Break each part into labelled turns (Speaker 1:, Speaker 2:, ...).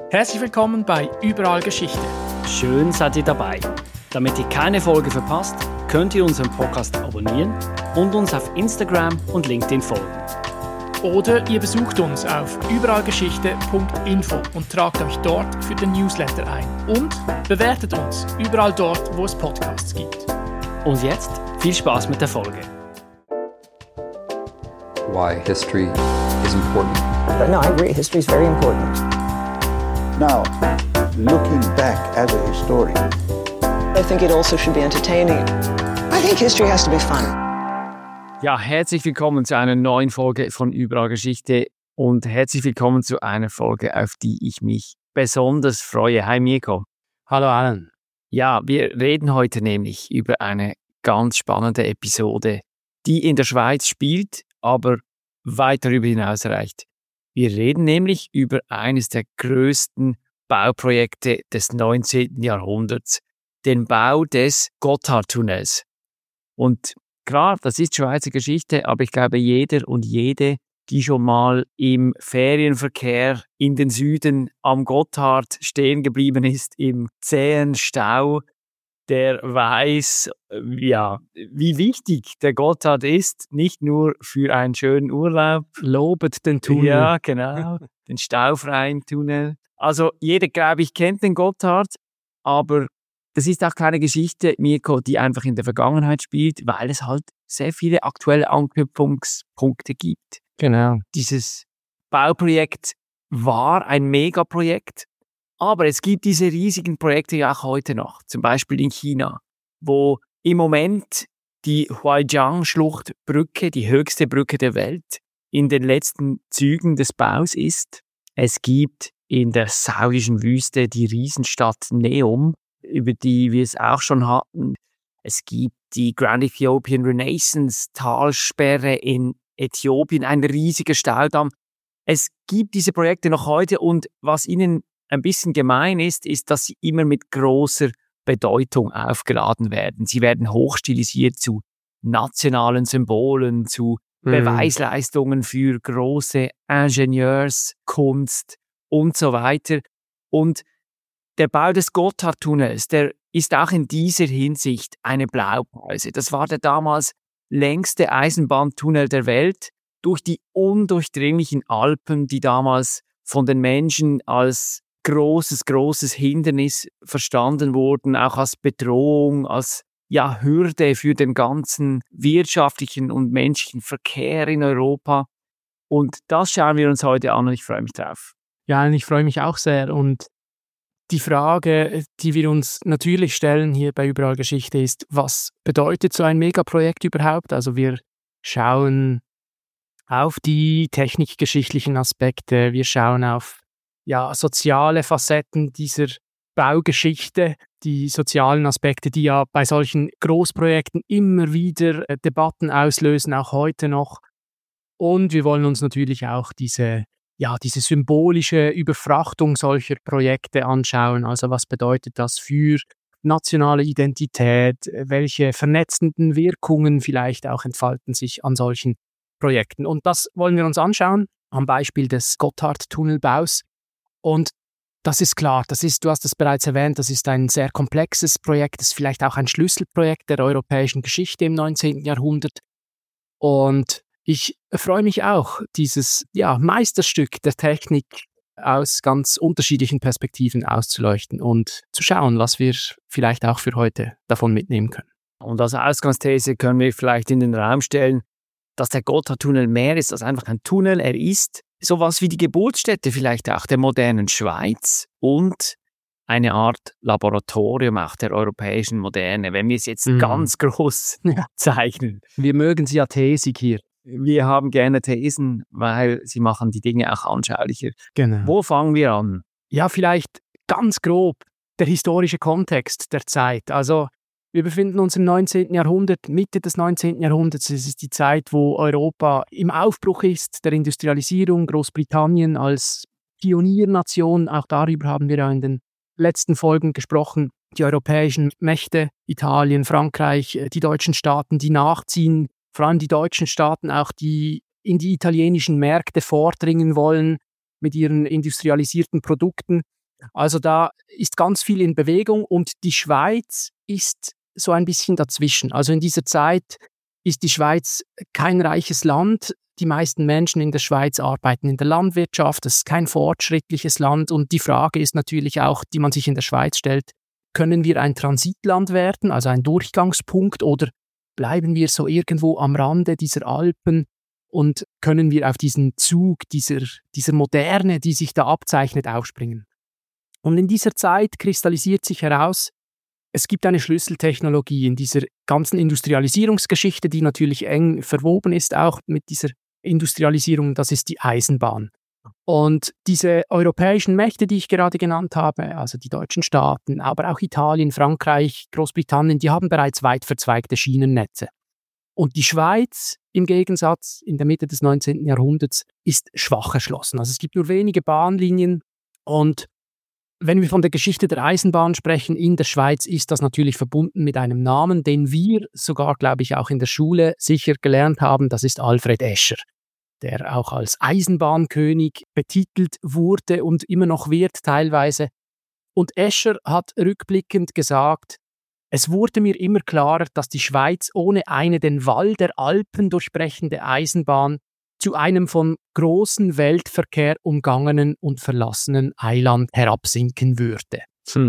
Speaker 1: Herzlich willkommen bei Überall Geschichte.
Speaker 2: Schön seid ihr dabei. Damit ihr keine Folge verpasst, könnt ihr unseren Podcast abonnieren und uns auf Instagram und LinkedIn folgen.
Speaker 1: Oder ihr besucht uns auf überallgeschichte.info und tragt euch dort für den Newsletter ein. Und bewertet uns überall dort, wo es Podcasts gibt.
Speaker 2: Und jetzt viel Spaß mit der Folge.
Speaker 3: Why history is important.
Speaker 4: But no, I agree. History is very important.
Speaker 5: Now, looking back as a historian,
Speaker 4: I think it also should be entertaining. I think history has to be fun.
Speaker 2: Ja, herzlich willkommen zu einer neuen Folge von Überall Geschichte und herzlich willkommen zu einer Folge, auf die ich mich besonders freue. Hi Mirko.
Speaker 6: Hallo Alan.
Speaker 2: Ja, wir reden heute nämlich über eine ganz spannende Episode, die in der Schweiz spielt, aber weit darüber hinaus reicht. Wir reden nämlich über eines der größten Bauprojekte des 19. Jahrhunderts, den Bau des Gotthardtunnels. Und klar, das ist Schweizer Geschichte, aber ich glaube, jeder und jede, die schon mal im Ferienverkehr in den Süden am Gotthard stehen geblieben ist, im zähen Stau, der weiß, ja, wie wichtig der Gotthard ist, nicht nur für einen schönen Urlaub.
Speaker 6: Lobet den Tunnel.
Speaker 2: Ja, genau, den staufreien Tunnel. Also jeder, glaube ich, kennt den Gotthard, aber das ist auch keine Geschichte, Mirko, die einfach in der Vergangenheit spielt, weil es halt sehr viele aktuelle Anknüpfungspunkte gibt.
Speaker 6: Genau.
Speaker 2: Dieses Bauprojekt war ein Megaprojekt, aber es gibt diese riesigen Projekte ja auch heute noch, zum Beispiel in China, wo im Moment die Huaijiang-Schluchtbrücke, die höchste Brücke der Welt, in den letzten Zügen des Baus ist. Es gibt in der saudischen Wüste die Riesenstadt Neom, über die wir es auch schon hatten. Es gibt die Grand Ethiopian Renaissance Talsperre in Äthiopien, ein riesiger Staudamm. Es gibt diese Projekte noch heute und was ihnen ein bisschen gemein ist, dass sie immer mit großer Bedeutung aufgeladen werden. Sie werden hochstilisiert zu nationalen Symbolen, zu Beweisleistungen für große Ingenieurskunst und so weiter. Und der Bau des Gotthardtunnels, der ist auch in dieser Hinsicht eine Blaupause. Das war der damals längste Eisenbahntunnel der Welt durch die undurchdringlichen Alpen, die damals von den Menschen als großes Hindernis verstanden wurden, auch als Bedrohung, als Hürde für den ganzen wirtschaftlichen und menschlichen Verkehr in Europa. Und das schauen wir uns heute an und ich freue mich drauf.
Speaker 6: Ja, und ich freue mich auch sehr. Und die Frage, die wir uns natürlich stellen hier bei Überall Geschichte ist, was bedeutet so ein Megaprojekt überhaupt? Also wir schauen auf die technikgeschichtlichen Aspekte, wir schauen auf soziale Facetten dieser Baugeschichte, die sozialen Aspekte, die ja bei solchen Großprojekten immer wieder Debatten auslösen, auch heute noch. Und wir wollen uns natürlich auch diese symbolische Überfrachtung solcher Projekte anschauen. Also was bedeutet das für nationale Identität? Welche vernetzenden Wirkungen vielleicht auch entfalten sich an solchen Projekten? Und das wollen wir uns anschauen am Beispiel des Gotthardtunnelbaus. Und das ist klar, du hast es bereits erwähnt, das ist ein sehr komplexes Projekt, das ist vielleicht auch ein Schlüsselprojekt der europäischen Geschichte im 19. Jahrhundert. Und ich freue mich auch, dieses Meisterstück der Technik aus ganz unterschiedlichen Perspektiven auszuleuchten und zu schauen, was wir vielleicht auch für heute davon mitnehmen können.
Speaker 2: Und als Ausgangsthese können wir vielleicht in den Raum stellen, dass der Gotthardtunnel mehr ist als einfach ein Tunnel. Er ist sowas wie die Geburtsstätte vielleicht auch der modernen Schweiz und eine Art Laboratorium auch der europäischen Moderne, wenn wir es jetzt ganz groß zeichnen.
Speaker 6: Wir mögen sie ja thesig hier.
Speaker 2: Wir haben gerne Thesen, weil sie machen die Dinge auch anschaulicher.
Speaker 6: Genau.
Speaker 2: Wo fangen wir an?
Speaker 6: Ja, vielleicht ganz grob der historische Kontext der Zeit. Also wir befinden uns im 19. Jahrhundert, Mitte des 19. Jahrhunderts. Es ist die Zeit, wo Europa im Aufbruch ist, der Industrialisierung, Großbritannien als Pioniernation. Auch darüber haben wir ja in den letzten Folgen gesprochen. Die europäischen Mächte, Italien, Frankreich, die deutschen Staaten, die nachziehen, vor allem die deutschen Staaten auch, die in die italienischen Märkte vordringen wollen mit ihren industrialisierten Produkten. Also da ist ganz viel in Bewegung und die Schweiz ist so ein bisschen dazwischen. Also in dieser Zeit ist die Schweiz kein reiches Land. Die meisten Menschen in der Schweiz arbeiten in der Landwirtschaft. Das ist kein fortschrittliches Land. Und die Frage ist natürlich auch, die man sich in der Schweiz stellt, können wir ein Transitland werden, also ein Durchgangspunkt, oder bleiben wir so irgendwo am Rande dieser Alpen und können wir auf diesen Zug dieser Moderne, die sich da abzeichnet, aufspringen? Und in dieser Zeit kristallisiert sich heraus, es gibt eine Schlüsseltechnologie in dieser ganzen Industrialisierungsgeschichte, die natürlich eng verwoben ist, auch mit dieser Industrialisierung, das ist die Eisenbahn. Und diese europäischen Mächte, die ich gerade genannt habe, also die deutschen Staaten, aber auch Italien, Frankreich, Großbritannien, die haben bereits weit verzweigte Schienennetze. Und die Schweiz im Gegensatz in der Mitte des 19. Jahrhunderts ist schwach erschlossen. Also es gibt nur wenige Bahnlinien und wenn wir von der Geschichte der Eisenbahn sprechen in der Schweiz, ist das natürlich verbunden mit einem Namen, den wir sogar, glaube ich, auch in der Schule sicher gelernt haben. Das ist Alfred Escher, der auch als Eisenbahnkönig betitelt wurde und immer noch wird teilweise. Und Escher hat rückblickend gesagt, es wurde mir immer klarer, dass die Schweiz ohne eine den Wall der Alpen durchbrechende Eisenbahn zu einem von großem Weltverkehr umgangenen und verlassenen Eiland herabsinken würde.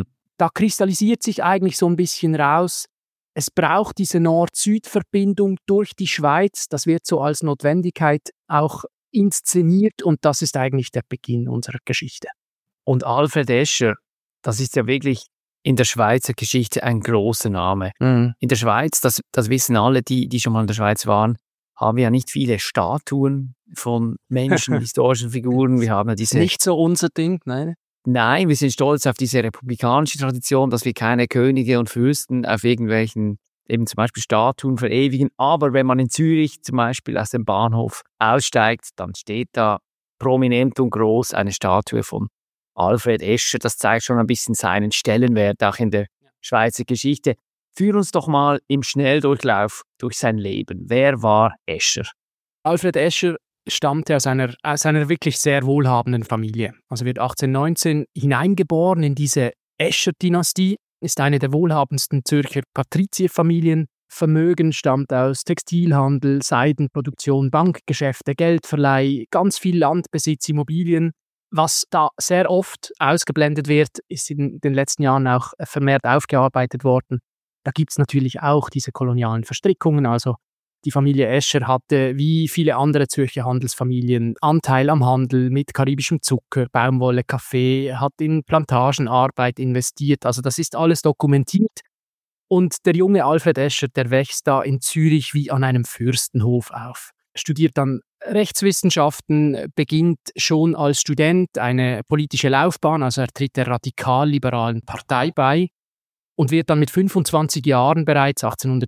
Speaker 6: Da kristallisiert sich eigentlich so ein bisschen raus, es braucht diese Nord-Süd-Verbindung durch die Schweiz, das wird so als Notwendigkeit auch inszeniert und das ist eigentlich der Beginn unserer Geschichte.
Speaker 2: Und Alfred Escher, das ist ja wirklich in der Schweizer Geschichte ein großer Name. In der Schweiz, das wissen alle, die schon mal in der Schweiz waren, haben wir ja nicht viele Statuen von Menschen, historischen Figuren. Wir haben ja diese...
Speaker 6: Nicht so unser Ding, nein.
Speaker 2: Nein, wir sind stolz auf diese republikanische Tradition, dass wir keine Könige und Fürsten auf irgendwelchen, eben zum Beispiel Statuen verewigen. Aber wenn man in Zürich zum Beispiel aus dem Bahnhof aussteigt, dann steht da prominent und groß eine Statue von Alfred Escher. Das zeigt schon ein bisschen seinen Stellenwert auch in der Schweizer Geschichte. Führ uns doch mal im Schnelldurchlauf durch sein Leben. Wer war Escher?
Speaker 6: Alfred Escher stammte aus einer wirklich sehr wohlhabenden Familie. Also wird 1819 hineingeboren in diese Escher-Dynastie, ist eine der wohlhabendsten Zürcher Patrizierfamilien. Vermögen stammt aus Textilhandel, Seidenproduktion, Bankgeschäfte, Geldverleih, ganz viel Landbesitz, Immobilien. Was da sehr oft ausgeblendet wird, ist in den letzten Jahren auch vermehrt aufgearbeitet worden. Da gibt es natürlich auch diese kolonialen Verstrickungen. Also die Familie Escher hatte, wie viele andere Zürcher Handelsfamilien, Anteil am Handel mit karibischem Zucker, Baumwolle, Kaffee, hat in Plantagenarbeit investiert. Also das ist alles dokumentiert. Und der junge Alfred Escher, der wächst da in Zürich wie an einem Fürstenhof auf. Studiert dann Rechtswissenschaften, beginnt schon als Student eine politische Laufbahn, also er tritt der radikal-liberalen Partei bei und wird dann mit 25 Jahren bereits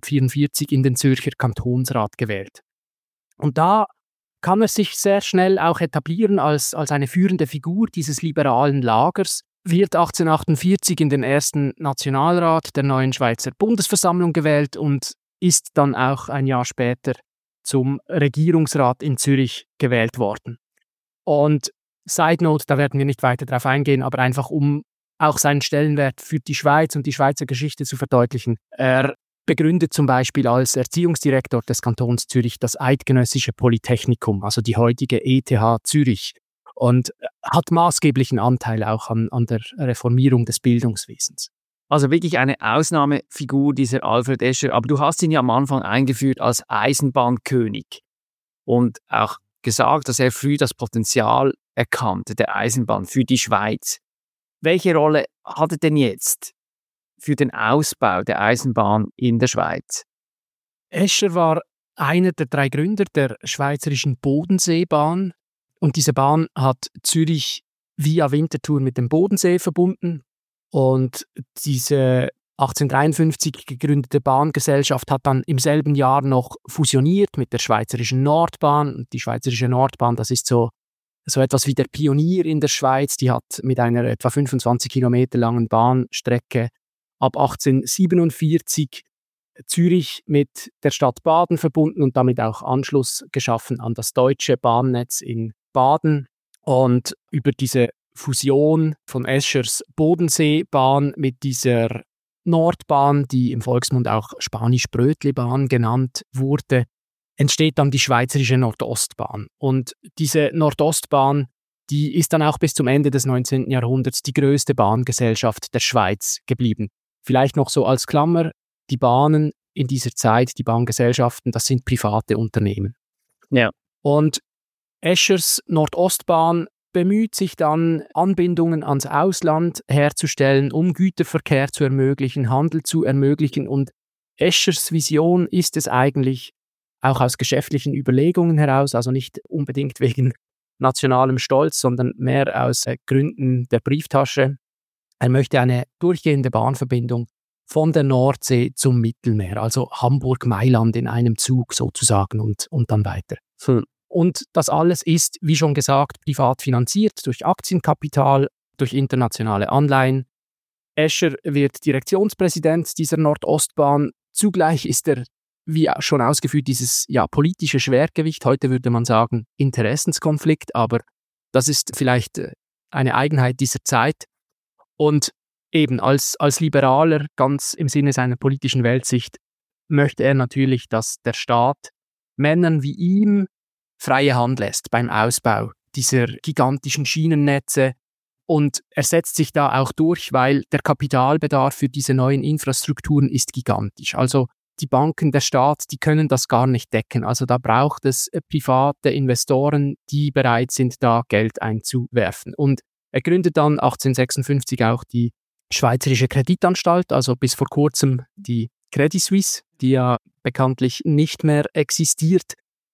Speaker 6: 1844 in den Zürcher Kantonsrat gewählt. Und da kann er sich sehr schnell auch etablieren als eine führende Figur dieses liberalen Lagers, wird 1848 in den ersten Nationalrat der neuen Schweizer Bundesversammlung gewählt und ist dann auch ein Jahr später zum Regierungsrat in Zürich gewählt worden. Und Side Note, da werden wir nicht weiter drauf eingehen, aber einfach um auch seinen Stellenwert für die Schweiz und die Schweizer Geschichte zu verdeutlichen. Er begründet zum Beispiel als Erziehungsdirektor des Kantons Zürich das Eidgenössische Polytechnikum, also die heutige ETH Zürich, und hat maßgeblichen Anteil auch an der Reformierung des Bildungswesens.
Speaker 2: Also wirklich eine Ausnahmefigur, dieser Alfred Escher. Aber du hast ihn ja am Anfang eingeführt als Eisenbahnkönig und auch gesagt, dass er früh das Potenzial erkannte der Eisenbahn für die Schweiz. Welche Rolle hat er denn jetzt für den Ausbau der Eisenbahn in der Schweiz?
Speaker 6: Escher war einer der 3 Gründer der Schweizerischen Bodenseebahn. Und diese Bahn hat Zürich via Winterthur mit dem Bodensee verbunden. Und diese 1853 gegründete Bahngesellschaft hat dann im selben Jahr noch fusioniert mit der Schweizerischen Nordbahn. Und die Schweizerische Nordbahn, das ist so etwas wie der Pionier in der Schweiz. Die hat mit einer etwa 25 Kilometer langen Bahnstrecke ab 1847 Zürich mit der Stadt Baden verbunden und damit auch Anschluss geschaffen an das deutsche Bahnnetz in Baden. Und über diese Fusion von Eschers Bodenseebahn mit dieser Nordbahn, die im Volksmund auch Spanisch-Brötli-Bahn genannt wurde, entsteht dann die Schweizerische Nordostbahn. Und diese Nordostbahn, die ist dann auch bis zum Ende des 19. Jahrhunderts die größte Bahngesellschaft der Schweiz geblieben. Vielleicht noch so als Klammer, die Bahnen in dieser Zeit, die Bahngesellschaften, das sind private Unternehmen.
Speaker 2: Ja.
Speaker 6: Und Eschers Nordostbahn bemüht sich dann, Anbindungen ans Ausland herzustellen, um Güterverkehr zu ermöglichen, Handel zu ermöglichen. Und Eschers Vision ist es eigentlich, auch aus geschäftlichen Überlegungen heraus, also nicht unbedingt wegen nationalem Stolz, sondern mehr aus Gründen der Brieftasche. Er möchte eine durchgehende Bahnverbindung von der Nordsee zum Mittelmeer, also Hamburg-Mailand in einem Zug sozusagen und dann weiter. Und das alles ist, wie schon gesagt, privat finanziert durch Aktienkapital, durch internationale Anleihen. Escher wird Direktionspräsident dieser Nordostbahn. Zugleich ist er, wie schon ausgeführt, dieses politische Schwergewicht. Heute würde man sagen Interessenskonflikt, aber das ist vielleicht eine Eigenheit dieser Zeit. Und eben als Liberaler, ganz im Sinne seiner politischen Weltsicht, möchte er natürlich, dass der Staat Männern wie ihm freie Hand lässt beim Ausbau dieser gigantischen Schienennetze. Und er setzt sich da auch durch, weil der Kapitalbedarf für diese neuen Infrastrukturen ist gigantisch. Also die Banken, der Staat, die können das gar nicht decken. Also da braucht es private Investoren, die bereit sind, da Geld einzuwerfen. Und er gründet dann 1856 auch die Schweizerische Kreditanstalt, also bis vor kurzem die Credit Suisse, die ja bekanntlich nicht mehr existiert,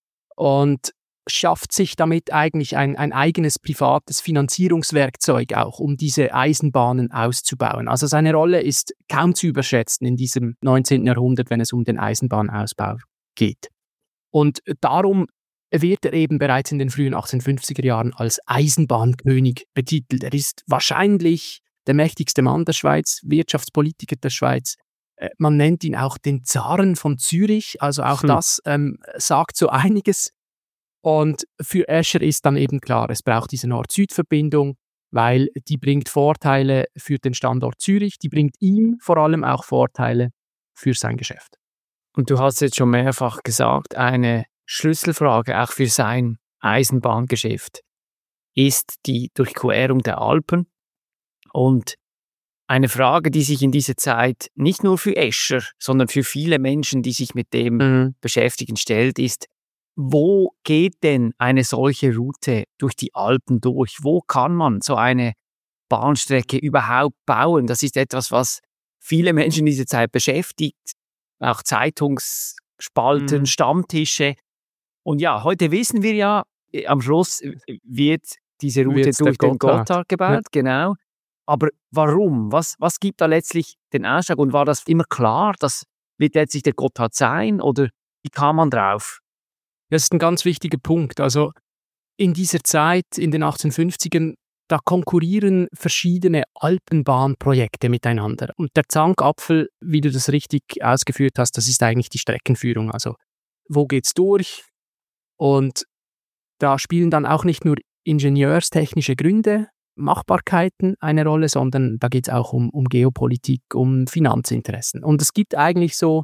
Speaker 6: und schafft sich damit eigentlich ein eigenes privates Finanzierungswerkzeug auch, um diese Eisenbahnen auszubauen. Also seine Rolle ist kaum zu überschätzen in diesem 19. Jahrhundert, wenn es um den Eisenbahnausbau geht. Und darum wird er eben bereits in den frühen 1850er Jahren als Eisenbahnkönig betitelt. Er ist wahrscheinlich der mächtigste Mann der Schweiz, Wirtschaftspolitiker der Schweiz. Man nennt ihn auch den Zaren von Zürich, also auch das sagt so einiges. Und für Escher ist dann eben klar, es braucht diese Nord-Süd-Verbindung, weil die bringt Vorteile für den Standort Zürich, die bringt ihm vor allem auch Vorteile für sein Geschäft.
Speaker 2: Und du hast jetzt schon mehrfach gesagt, eine Schlüsselfrage auch für sein Eisenbahngeschäft ist die Durchquerung der Alpen. Und eine Frage, die sich in dieser Zeit nicht nur für Escher, sondern für viele Menschen, die sich mit dem beschäftigen, stellt, ist, wo geht denn eine solche Route durch die Alpen durch? Wo kann man so eine Bahnstrecke überhaupt bauen? Das ist etwas, was viele Menschen in dieser Zeit beschäftigt. Auch Zeitungsspalten, Stammtische. Und ja, heute wissen wir ja, am Schluss wird diese Route durch den Gotthard gebaut, genau. Aber warum? Was gibt da letztlich den Ausschlag? Und war das immer klar, das wird letztlich der Gotthard sein? Oder wie kam man drauf?
Speaker 6: Das ist ein ganz wichtiger Punkt. Also in dieser Zeit, in den 1850ern, da konkurrieren verschiedene Alpenbahnprojekte miteinander. Und der Zankapfel, wie du das richtig ausgeführt hast, das ist eigentlich die Streckenführung. Also wo geht's durch? Und da spielen dann auch nicht nur ingenieurstechnische Gründe, Machbarkeiten eine Rolle, sondern da geht es auch um Geopolitik, um Finanzinteressen. Und es gibt eigentlich so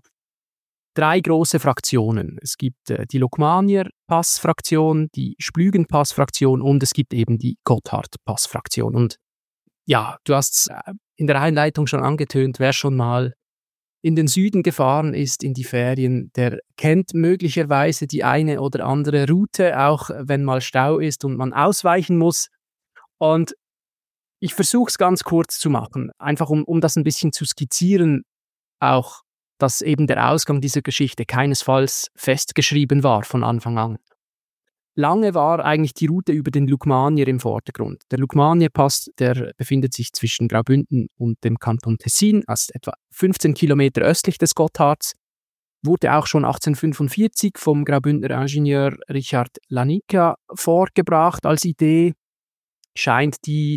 Speaker 6: 3 große Fraktionen. Es gibt die Lukmanier-Pass-Fraktion, die Splügen-Pass-Fraktion und es gibt eben die Gotthard-Pass-Fraktion. Und ja, du hast es in der Einleitung schon angetönt, wer schon mal in den Süden gefahren ist, in die Ferien, der kennt möglicherweise die eine oder andere Route, auch wenn mal Stau ist und man ausweichen muss. Und ich versuche es ganz kurz zu machen, einfach um das ein bisschen zu skizzieren, auch dass eben der Ausgang dieser Geschichte keinesfalls festgeschrieben war von Anfang an. Lange war eigentlich die Route über den Lukmanier im Vordergrund. Der Lukmanierpass, der befindet sich zwischen Graubünden und dem Kanton Tessin, also etwa 15 Kilometer östlich des Gotthards, wurde auch schon 1845 vom Graubündner Ingenieur Richard Lanica vorgebracht als Idee. Scheint die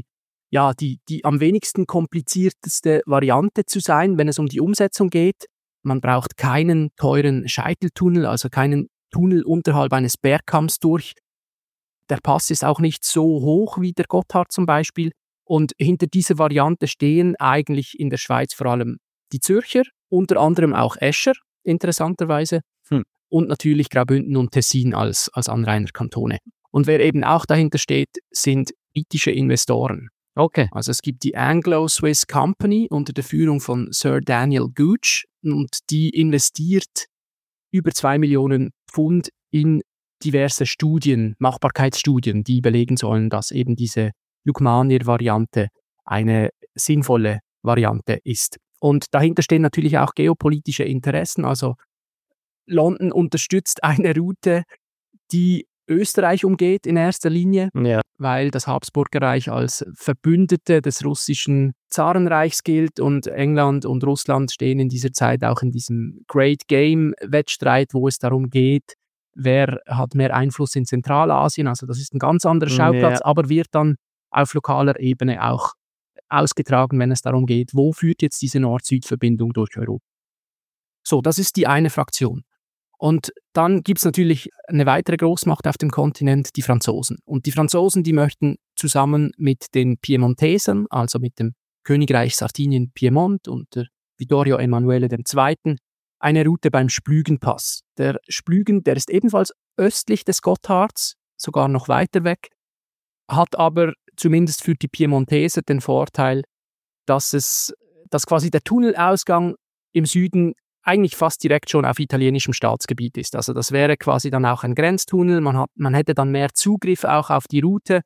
Speaker 6: am wenigsten komplizierteste Variante zu sein, wenn es um die Umsetzung geht. Man braucht keinen teuren Scheiteltunnel, also keinen Tunnel unterhalb eines Bergkamms durch. der Pass ist auch nicht so hoch wie der Gotthard zum Beispiel. Und hinter dieser Variante stehen eigentlich in der Schweiz vor allem die Zürcher, unter anderem auch Escher, interessanterweise, und natürlich Graubünden und Tessin als Anrainerkantone. Und wer eben auch dahinter steht, sind britische Investoren.
Speaker 2: Okay.
Speaker 6: Also es gibt die Anglo-Swiss Company unter der Führung von Sir Daniel Gooch und die investiert über 2 Millionen Pfund in diverse Studien, Machbarkeitsstudien, die belegen sollen, dass eben diese Lukmanir-Variante eine sinnvolle Variante ist. Und dahinter stehen natürlich auch geopolitische Interessen. Also London unterstützt eine Route, die Österreich umgeht in erster Linie, weil das Habsburgerreich als Verbündete des russischen Zarenreichs gilt und England und Russland stehen in dieser Zeit auch in diesem Great Game Wettstreit, wo es darum geht, wer hat mehr Einfluss in Zentralasien. Also das ist ein ganz anderer Schauplatz, aber wird dann auf lokaler Ebene auch ausgetragen, wenn es darum geht, wo führt jetzt diese Nord-Süd-Verbindung durch Europa. So, das ist die eine Fraktion. Und dann gibt es natürlich eine weitere Großmacht auf dem Kontinent, die Franzosen. Und die Franzosen, die möchten zusammen mit den Piemontesern, also mit dem Königreich Sardinien-Piemont unter Vittorio Emanuele II., eine Route beim Splügenpass. Der Splügen, der ist ebenfalls östlich des Gotthards, sogar noch weiter weg, hat aber zumindest für die Piemonteser den Vorteil, dass quasi der Tunnelausgang im Süden eigentlich fast direkt schon auf italienischem Staatsgebiet ist. Also das wäre quasi dann auch ein Grenztunnel, man hätte dann mehr Zugriff auch auf die Route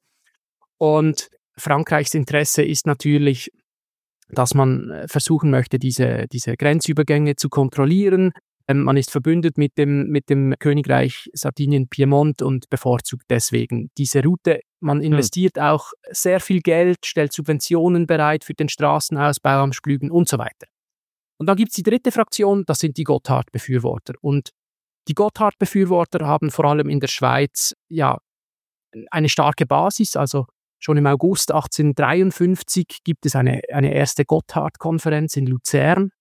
Speaker 6: und Frankreichs Interesse ist natürlich, dass man versuchen möchte, diese Grenzübergänge zu kontrollieren. Man ist verbündet mit dem Königreich Sardinien-Piemont und bevorzugt deswegen diese Route. Man investiert auch sehr viel Geld, stellt Subventionen bereit für den Straßenausbau am Splügen und so weiter. Und dann gibt es die dritte Fraktion, das sind die Gotthard-Befürworter. Und die Gotthard-Befürworter haben vor allem in der Schweiz eine starke Basis. Also schon im August 1853 gibt es eine erste Gotthard-Konferenz in Luzern.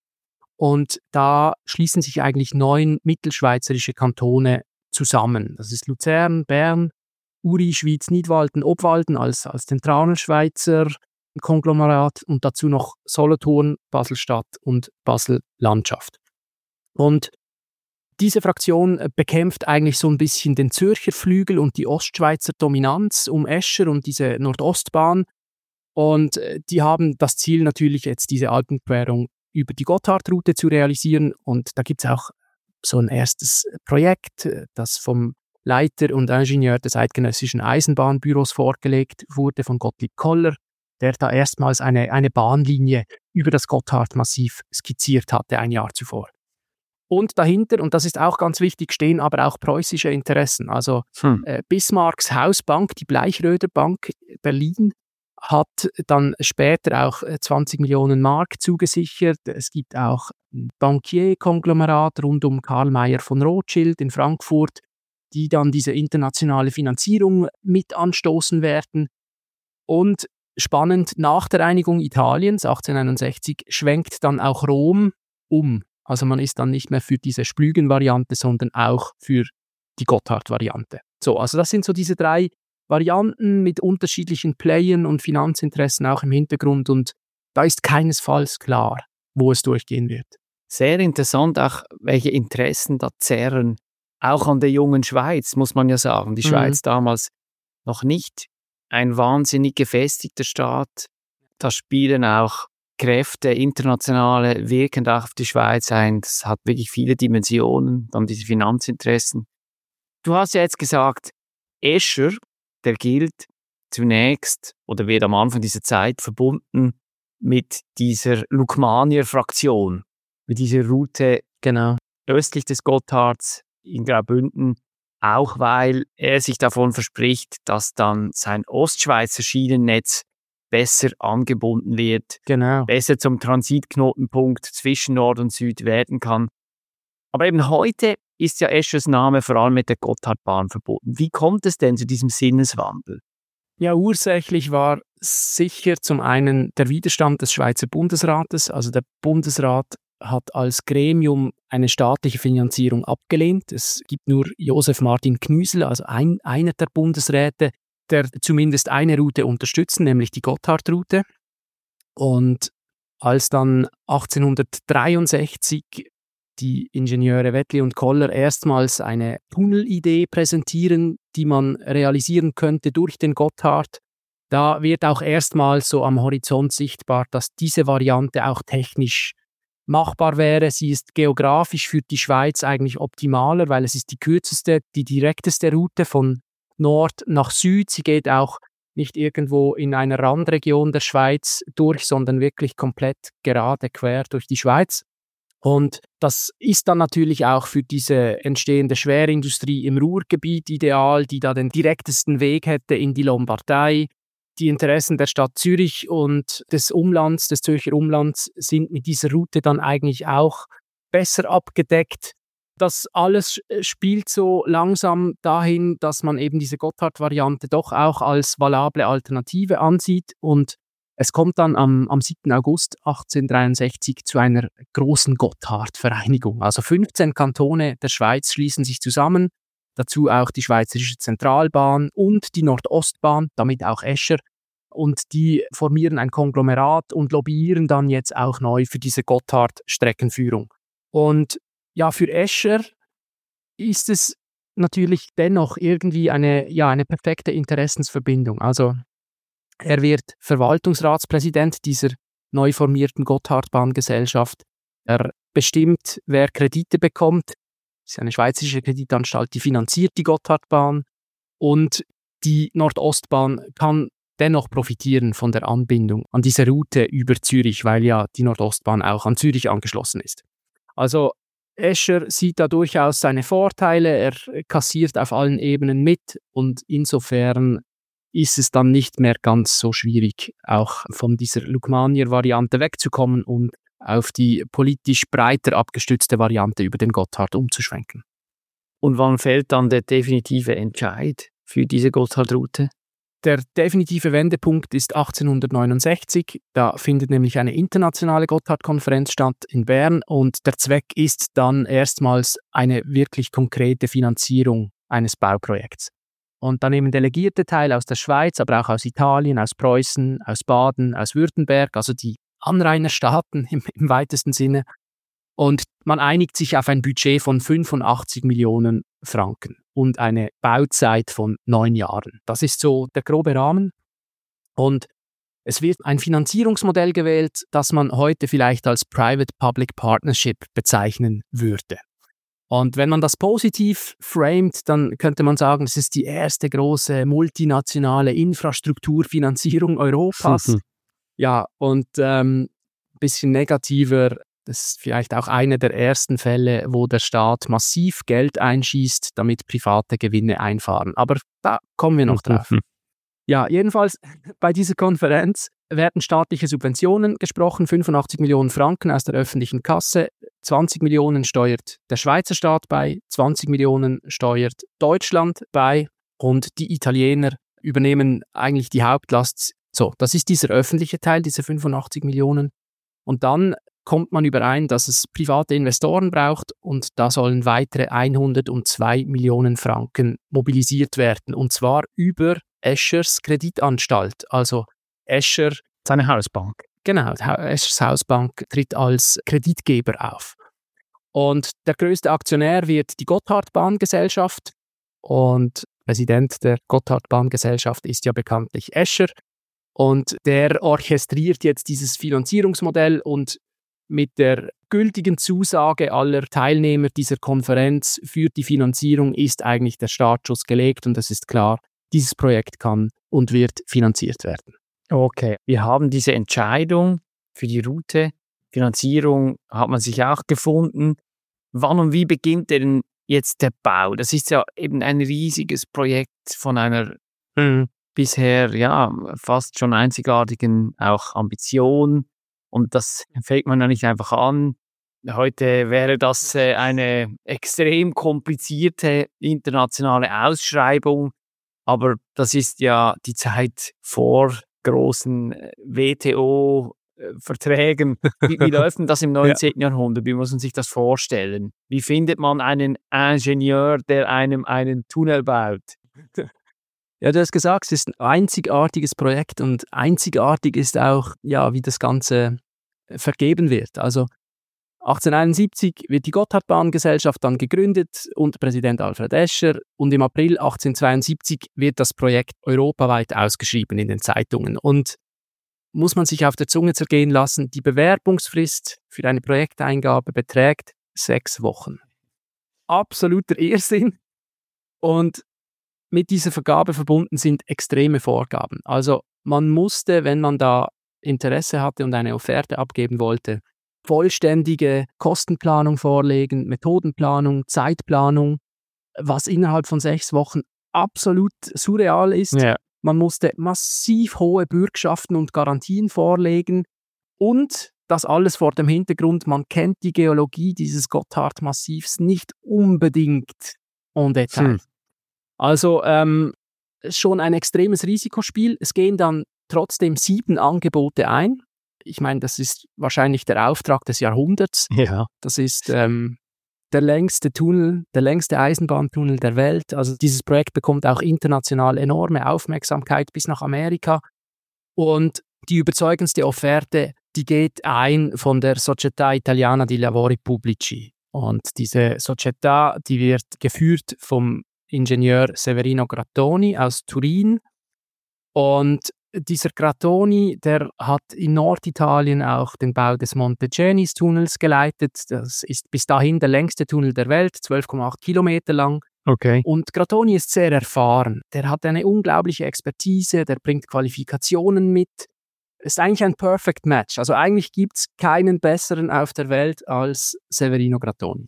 Speaker 6: Und da schließen sich eigentlich 9 mittelschweizerische Kantone zusammen. Das ist Luzern, Bern, Uri, Schwyz, Nidwalden, Obwalden als zentraler Schweizer Konglomerat und dazu noch Solothurn, Basel-Stadt und Basel-Landschaft. Und diese Fraktion bekämpft eigentlich so ein bisschen den Zürcher Flügel und die Ostschweizer Dominanz um Escher und diese Nordostbahn. Und die haben das Ziel natürlich jetzt, diese Alpenquerung über die Gotthardroute zu realisieren. Und da gibt es auch so ein erstes Projekt, das vom Leiter und Ingenieur des Eidgenössischen Eisenbahnbüros vorgelegt wurde, von Gottlieb Koller, der da erstmals eine Bahnlinie über das Gotthardmassiv skizziert hatte, ein Jahr zuvor. Und dahinter, und das ist auch ganz wichtig, stehen aber auch preußische Interessen. Also Bismarcks Hausbank, die Bleichröder Bank Berlin, hat dann später auch 20 Millionen Mark zugesichert. Es gibt auch ein Bankier-Konglomerat rund um Karl Mayr von Rothschild in Frankfurt, die dann diese internationale Finanzierung mit anstoßen werden. Und spannend, nach der Einigung Italiens 1861 schwenkt dann auch Rom um. Also man ist dann nicht mehr für diese Splügen-Variante, sondern auch für die Gotthard-Variante. So, also das sind so diese 3 Varianten mit unterschiedlichen Playern und Finanzinteressen auch im Hintergrund und da ist keinesfalls klar, wo es durchgehen wird.
Speaker 2: Sehr interessant auch, welche Interessen da zerren. Auch an der jungen Schweiz, muss man ja sagen. Die Schweiz damals noch nicht ein wahnsinnig gefestigter Staat. Da spielen auch Kräfte, internationale, wirkend auch auf die Schweiz ein. Das hat wirklich viele Dimensionen, dann diese Finanzinteressen. Du hast ja jetzt gesagt, Escher, der gilt zunächst oder wird am Anfang dieser Zeit verbunden mit dieser Lukmanir-Fraktion, mit dieser Route östlich des Gotthards in Graubünden, auch weil er sich davon verspricht, dass dann sein Ostschweizer Schienennetz besser angebunden wird, besser zum Transitknotenpunkt zwischen Nord und Süd werden kann. Aber eben heute ist ja Eschers Name vor allem mit der Gotthardbahn verbunden. Wie kommt es denn zu diesem Sinneswandel?
Speaker 6: Ja, ursächlich war sicher zum einen der Widerstand des Schweizer Bundesrates. Also der Bundesrat hat als Gremium eine staatliche Finanzierung abgelehnt. Es gibt nur Josef Martin Knüsel, also einer der Bundesräte, der zumindest eine Route unterstützen, nämlich die Gotthardroute. Und als dann 1863 die Ingenieure Wettli und Koller erstmals eine Tunnelidee präsentieren, die man realisieren könnte durch den Gotthard, da wird auch erstmals so am Horizont sichtbar, dass diese Variante auch technisch machbar wäre. Sie ist geografisch für die Schweiz eigentlich optimaler, weil es ist die kürzeste, die direkteste Route von Nord nach Süd. Sie geht auch nicht irgendwo in einer Randregion der Schweiz durch, sondern wirklich komplett gerade quer durch die Schweiz. Und das ist dann natürlich auch für diese entstehende Schwerindustrie im Ruhrgebiet ideal, die da den direktesten Weg hätte in die Lombardei. Die Interessen der Stadt Zürich und des Umlands, des Zürcher Umlands, sind mit dieser Route dann eigentlich auch besser abgedeckt. Das alles spielt so langsam dahin, dass man eben diese Gotthard-Variante doch auch als valable Alternative ansieht. Und es kommt dann am 7. August 1863 zu einer großen Gotthard-Vereinigung. Also 15 Kantone der Schweiz schließen sich zusammen, dazu auch die Schweizerische Zentralbahn und die Nordostbahn, damit auch Escher. Und die formieren ein Konglomerat und lobbyieren dann jetzt auch neu für diese Gotthard-Streckenführung. Und ja, für Escher ist es natürlich dennoch irgendwie eine perfekte Interessensverbindung. Also er wird Verwaltungsratspräsident dieser neu formierten Gotthardbahngesellschaft. Er bestimmt, wer Kredite bekommt. Das ist eine schweizerische Kreditanstalt, die finanziert die Gotthardbahn. Und die Nordostbahn kann dennoch profitieren von der Anbindung an diese Route über Zürich, weil ja die Nordostbahn auch an Zürich angeschlossen ist. Also Escher sieht da durchaus seine Vorteile, er kassiert auf allen Ebenen mit und insofern ist es dann nicht mehr ganz so schwierig, auch von dieser Lukmanier-Variante wegzukommen und auf die politisch breiter abgestützte Variante über den Gotthard umzuschwenken.
Speaker 2: Und wann fällt dann der definitive Entscheid für diese Gotthardroute?
Speaker 6: Der definitive Wendepunkt ist 1869. Da findet nämlich eine internationale Gotthard-Konferenz statt in Bern und der Zweck ist dann erstmals eine wirklich konkrete Finanzierung eines Bauprojekts. Und da nehmen Delegierte teil aus der Schweiz, aber auch aus Italien, aus Preußen, aus Baden, aus Württemberg, also die Anrainerstaaten im weitesten Sinne. Und man einigt sich auf ein Budget von 85 Millionen Franken und eine Bauzeit von 9 Jahren. Das ist so der grobe Rahmen. Und es wird ein Finanzierungsmodell gewählt, das man heute vielleicht als Private-Public Partnership bezeichnen würde. Und wenn man das positiv framet, dann könnte man sagen, es ist die erste große multinationale Infrastrukturfinanzierung Europas. Ja, und bisschen negativer, das ist vielleicht auch einer der ersten Fälle, wo der Staat massiv Geld einschießt, damit private Gewinne einfahren. Aber da kommen wir noch drauf. Ja, jedenfalls bei dieser Konferenz werden staatliche Subventionen gesprochen, 85 Millionen Franken aus der öffentlichen Kasse, 20 Millionen steuert der Schweizer Staat bei, 20 Millionen steuert Deutschland bei und die Italiener übernehmen eigentlich die Hauptlast. So, das ist dieser öffentliche Teil, diese 85 Millionen. Und dann kommt man überein, dass es private Investoren braucht und da sollen weitere 102 Millionen Franken mobilisiert werden. Und zwar über Eschers Kreditanstalt, also Escher,
Speaker 2: seine Hausbank.
Speaker 6: Genau, Eschers Hausbank tritt als Kreditgeber auf. Und der größte Aktionär wird die Gotthardbahngesellschaft und Präsident der Gotthardbahngesellschaft ist ja bekanntlich Escher und der orchestriert jetzt dieses Finanzierungsmodell und mit der gültigen Zusage aller Teilnehmer dieser Konferenz für die Finanzierung ist eigentlich der Startschuss gelegt und es ist klar, dieses Projekt kann und wird finanziert werden.
Speaker 2: Okay, wir haben diese Entscheidung für die Route. Finanzierung hat man sich auch gefunden. Wann und wie beginnt denn jetzt der Bau? Das ist ja eben ein riesiges Projekt von einer bisher ja fast schon einzigartigen auch Ambition. Und das fängt man ja nicht einfach an. Heute wäre das eine extrem komplizierte internationale Ausschreibung. Aber das ist ja die Zeit vor großen WTO, Verträgen. Wie läuft denn das im 19. Jahrhundert? Wie muss man sich das vorstellen? Wie findet man einen Ingenieur, der einem einen Tunnel baut?
Speaker 6: Ja, du hast gesagt, es ist ein einzigartiges Projekt und einzigartig ist auch, ja, wie das Ganze vergeben wird. Also 1871 wird die Gotthardbahngesellschaft dann gegründet unter Präsident Alfred Escher und im April 1872 wird das Projekt europaweit ausgeschrieben in den Zeitungen. Und muss man sich auf der Zunge zergehen lassen, die Bewerbungsfrist für eine Projekteingabe beträgt 6 Wochen. Absoluter Irrsinn. Und mit dieser Vergabe verbunden sind extreme Vorgaben. Also man musste, wenn man da Interesse hatte und eine Offerte abgeben wollte, vollständige Kostenplanung vorlegen, Methodenplanung, Zeitplanung, was innerhalb von 6 Wochen absolut surreal ist. Ja. Man musste massiv hohe Bürgschaften und Garantien vorlegen und das alles vor dem Hintergrund, man kennt die Geologie dieses Gotthardmassivs nicht unbedingt en Detail. Also schon ein extremes Risikospiel. Es gehen dann trotzdem 7 Angebote ein. Ich meine, das ist wahrscheinlich der Auftrag des Jahrhunderts. Ja. Das ist der längste Tunnel, der längste Eisenbahntunnel der Welt. Also dieses Projekt bekommt auch international enorme Aufmerksamkeit bis nach Amerika. Und die überzeugendste Offerte, die geht ein von der Società Italiana di Lavori Pubblici. Und diese Società, die wird geführt vom Ingenieur Severino Grattoni aus Turin. Und dieser Grattoni, der hat in Norditalien auch den Bau des Monte Cenis-Tunnels geleitet. Das ist bis dahin der längste Tunnel der Welt, 12,8 Kilometer lang. Okay. Und Grattoni ist sehr erfahren. Der hat eine unglaubliche Expertise, der bringt Qualifikationen mit. Es ist eigentlich ein Perfect Match. Also eigentlich gibt es keinen besseren auf der Welt als Severino Grattoni.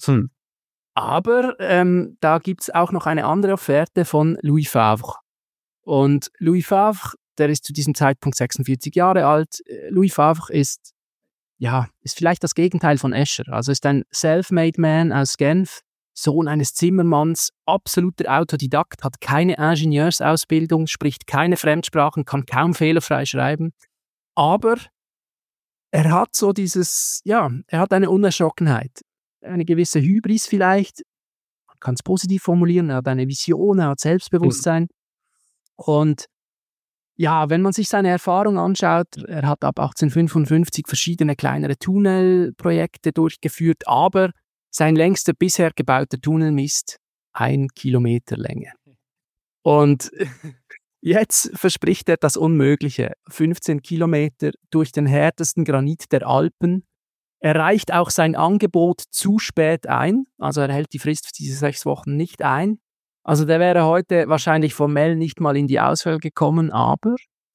Speaker 6: Aber da gibt es auch noch eine andere Offerte von Louis Favre. Und Louis Favre, der ist zu diesem Zeitpunkt 46 Jahre alt. Louis Favre ist vielleicht das Gegenteil von Escher. Also ist ein Self-Made Man aus Genf, Sohn eines Zimmermanns, absoluter Autodidakt, hat keine Ingenieursausbildung, spricht keine Fremdsprachen, kann kaum fehlerfrei schreiben. Aber er hat so er hat eine Unerschrockenheit, eine gewisse Hybris vielleicht, man kann es positiv formulieren, er hat eine Vision, er hat Selbstbewusstsein. Und ja, wenn man sich seine Erfahrung anschaut, er hat ab 1855 verschiedene kleinere Tunnelprojekte durchgeführt, aber sein längster bisher gebauter Tunnel misst 1 Kilometer Länge. Und jetzt verspricht er das Unmögliche. 15 Kilometer durch den härtesten Granit der Alpen. Er reicht auch sein Angebot zu spät ein, also er hält die Frist für diese 6 Wochen nicht ein. Also der wäre heute wahrscheinlich formell nicht mal in die Auswahl gekommen, aber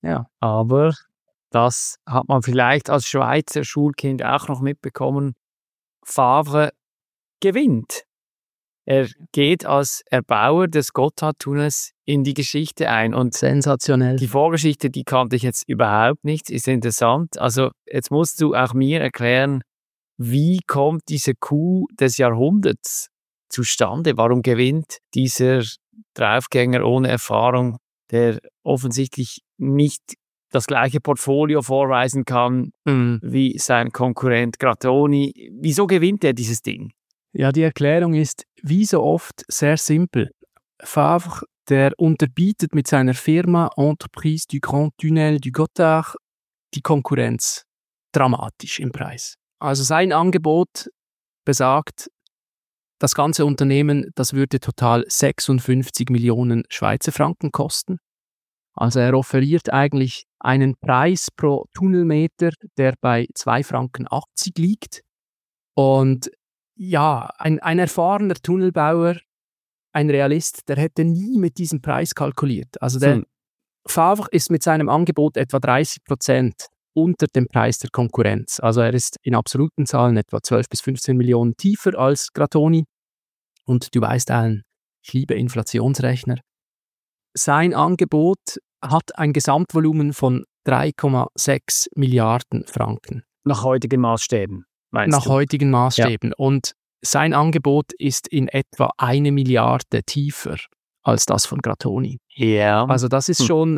Speaker 2: das hat man vielleicht als Schweizer Schulkind auch noch mitbekommen. Favre gewinnt. Er geht als Erbauer des Gotthardtunnels in die Geschichte ein. Und
Speaker 6: sensationell.
Speaker 2: Die Vorgeschichte, die kannte ich jetzt überhaupt nicht, ist interessant. Also jetzt musst du auch mir erklären, wie kommt diese Coup des Jahrhunderts zustande? Warum gewinnt dieser Draufgänger ohne Erfahrung, der offensichtlich nicht das gleiche Portfolio vorweisen kann wie sein Konkurrent Grattoni? Wieso gewinnt er dieses Ding?
Speaker 6: Ja, die Erklärung ist wie so oft sehr simpel. Favre, der unterbietet mit seiner Firma Entreprise du Grand Tunnel du Gotthard die Konkurrenz dramatisch im Preis. Also sein Angebot besagt, das ganze Unternehmen, das würde total 56 Millionen Schweizer Franken kosten. Also er offeriert eigentlich einen Preis pro Tunnelmeter, der bei 2,80 Franken liegt. Und ja, ein erfahrener Tunnelbauer, ein Realist, der hätte nie mit diesem Preis kalkuliert. Also der Favre ist mit seinem Angebot etwa 30% unter dem Preis der Konkurrenz. Also er ist in absoluten Zahlen etwa 12 bis 15 Millionen tiefer als Grattoni. Und du weißt allen, ich liebe Inflationsrechner. Sein Angebot hat ein Gesamtvolumen von 3,6 Milliarden Franken.
Speaker 2: Nach heutigen Maßstäben, meinst du?
Speaker 6: Nach heutigen Maßstäben. Ja. Und sein Angebot ist in etwa 1 Milliarde tiefer als das von Grattoni.
Speaker 2: Ja.
Speaker 6: Also das ist schon,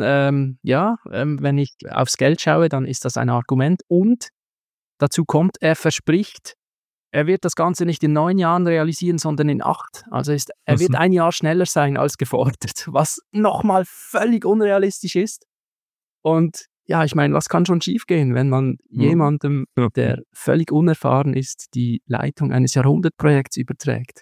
Speaker 6: wenn ich aufs Geld schaue, dann ist das ein Argument. Und dazu kommt, er verspricht, er wird das Ganze nicht in 9 Jahren realisieren, sondern in 8. Also er wird ein Jahr schneller sein als gefordert, was nochmal völlig unrealistisch ist. Und ja, ich meine, was kann schon schiefgehen, wenn man jemandem, der völlig unerfahren ist, die Leitung eines Jahrhundertprojekts überträgt?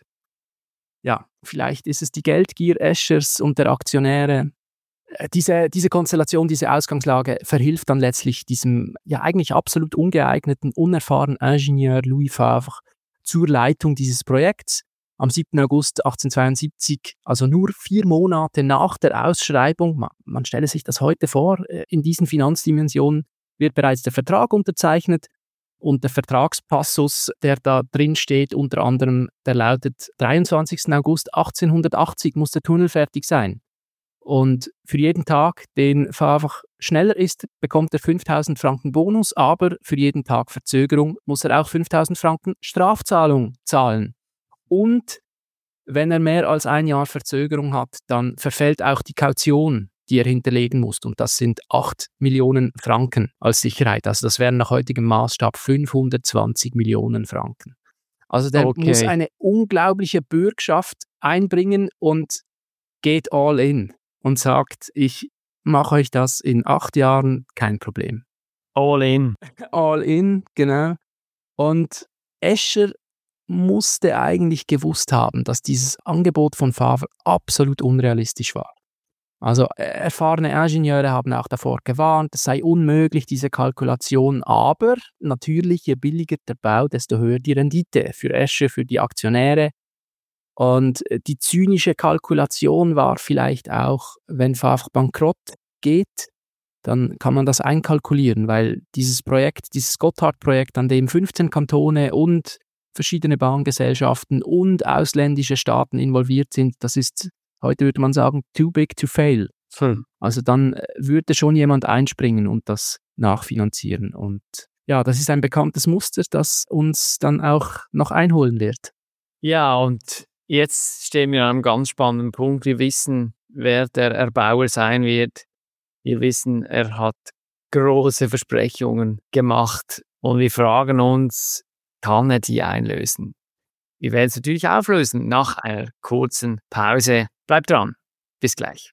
Speaker 6: Ja, vielleicht ist es die Geldgier Eschers und der Aktionäre. Diese Konstellation, diese Ausgangslage verhilft dann letztlich diesem ja eigentlich absolut ungeeigneten, unerfahrenen Ingenieur Louis Favre zur Leitung dieses Projekts. Am 7. August 1872, also nur 4 Monate nach der Ausschreibung, man stelle sich das heute vor, in diesen Finanzdimensionen wird bereits der Vertrag unterzeichnet und der Vertragspassus, der da drin steht, unter anderem, der lautet, 23. August 1880 muss der Tunnel fertig sein. Und für jeden Tag, den Favre schneller ist, bekommt er 5.000 Franken Bonus, aber für jeden Tag Verzögerung muss er auch 5.000 Franken Strafzahlung zahlen. Und wenn er mehr als 1 Jahr Verzögerung hat, dann verfällt auch die Kaution, die er hinterlegen muss. Und das sind 8 Millionen Franken als Sicherheit. Also das wären nach heutigem Maßstab 520 Millionen Franken. Also der muss eine unglaubliche Bürgschaft einbringen und geht all in und sagt, ich mache euch das in 8 Jahren, kein Problem.
Speaker 2: All in.
Speaker 6: All in, genau. Und Escher musste eigentlich gewusst haben, dass dieses Angebot von Favre absolut unrealistisch war. Also erfahrene Ingenieure haben auch davor gewarnt, es sei unmöglich, diese Kalkulation, aber natürlich, je billiger der Bau, desto höher die Rendite für Escher, für die Aktionäre. Und die zynische Kalkulation war vielleicht auch, wenn Favre bankrott geht, dann kann man das einkalkulieren, weil dieses Projekt, dieses Gotthard-Projekt, an dem 15 Kantone und verschiedene Bahngesellschaften und ausländische Staaten involviert sind, das ist, heute würde man sagen, too big to fail. Also dann würde schon jemand einspringen und das nachfinanzieren. Und ja, das ist ein bekanntes Muster, das uns dann auch noch einholen wird.
Speaker 2: Ja, und jetzt stehen wir an einem ganz spannenden Punkt. Wir wissen, wer der Erbauer sein wird. Wir wissen, er hat große Versprechungen gemacht und wir fragen uns, kann er die einlösen? Wir werden es natürlich auflösen nach einer kurzen Pause. Bleibt dran. Bis gleich.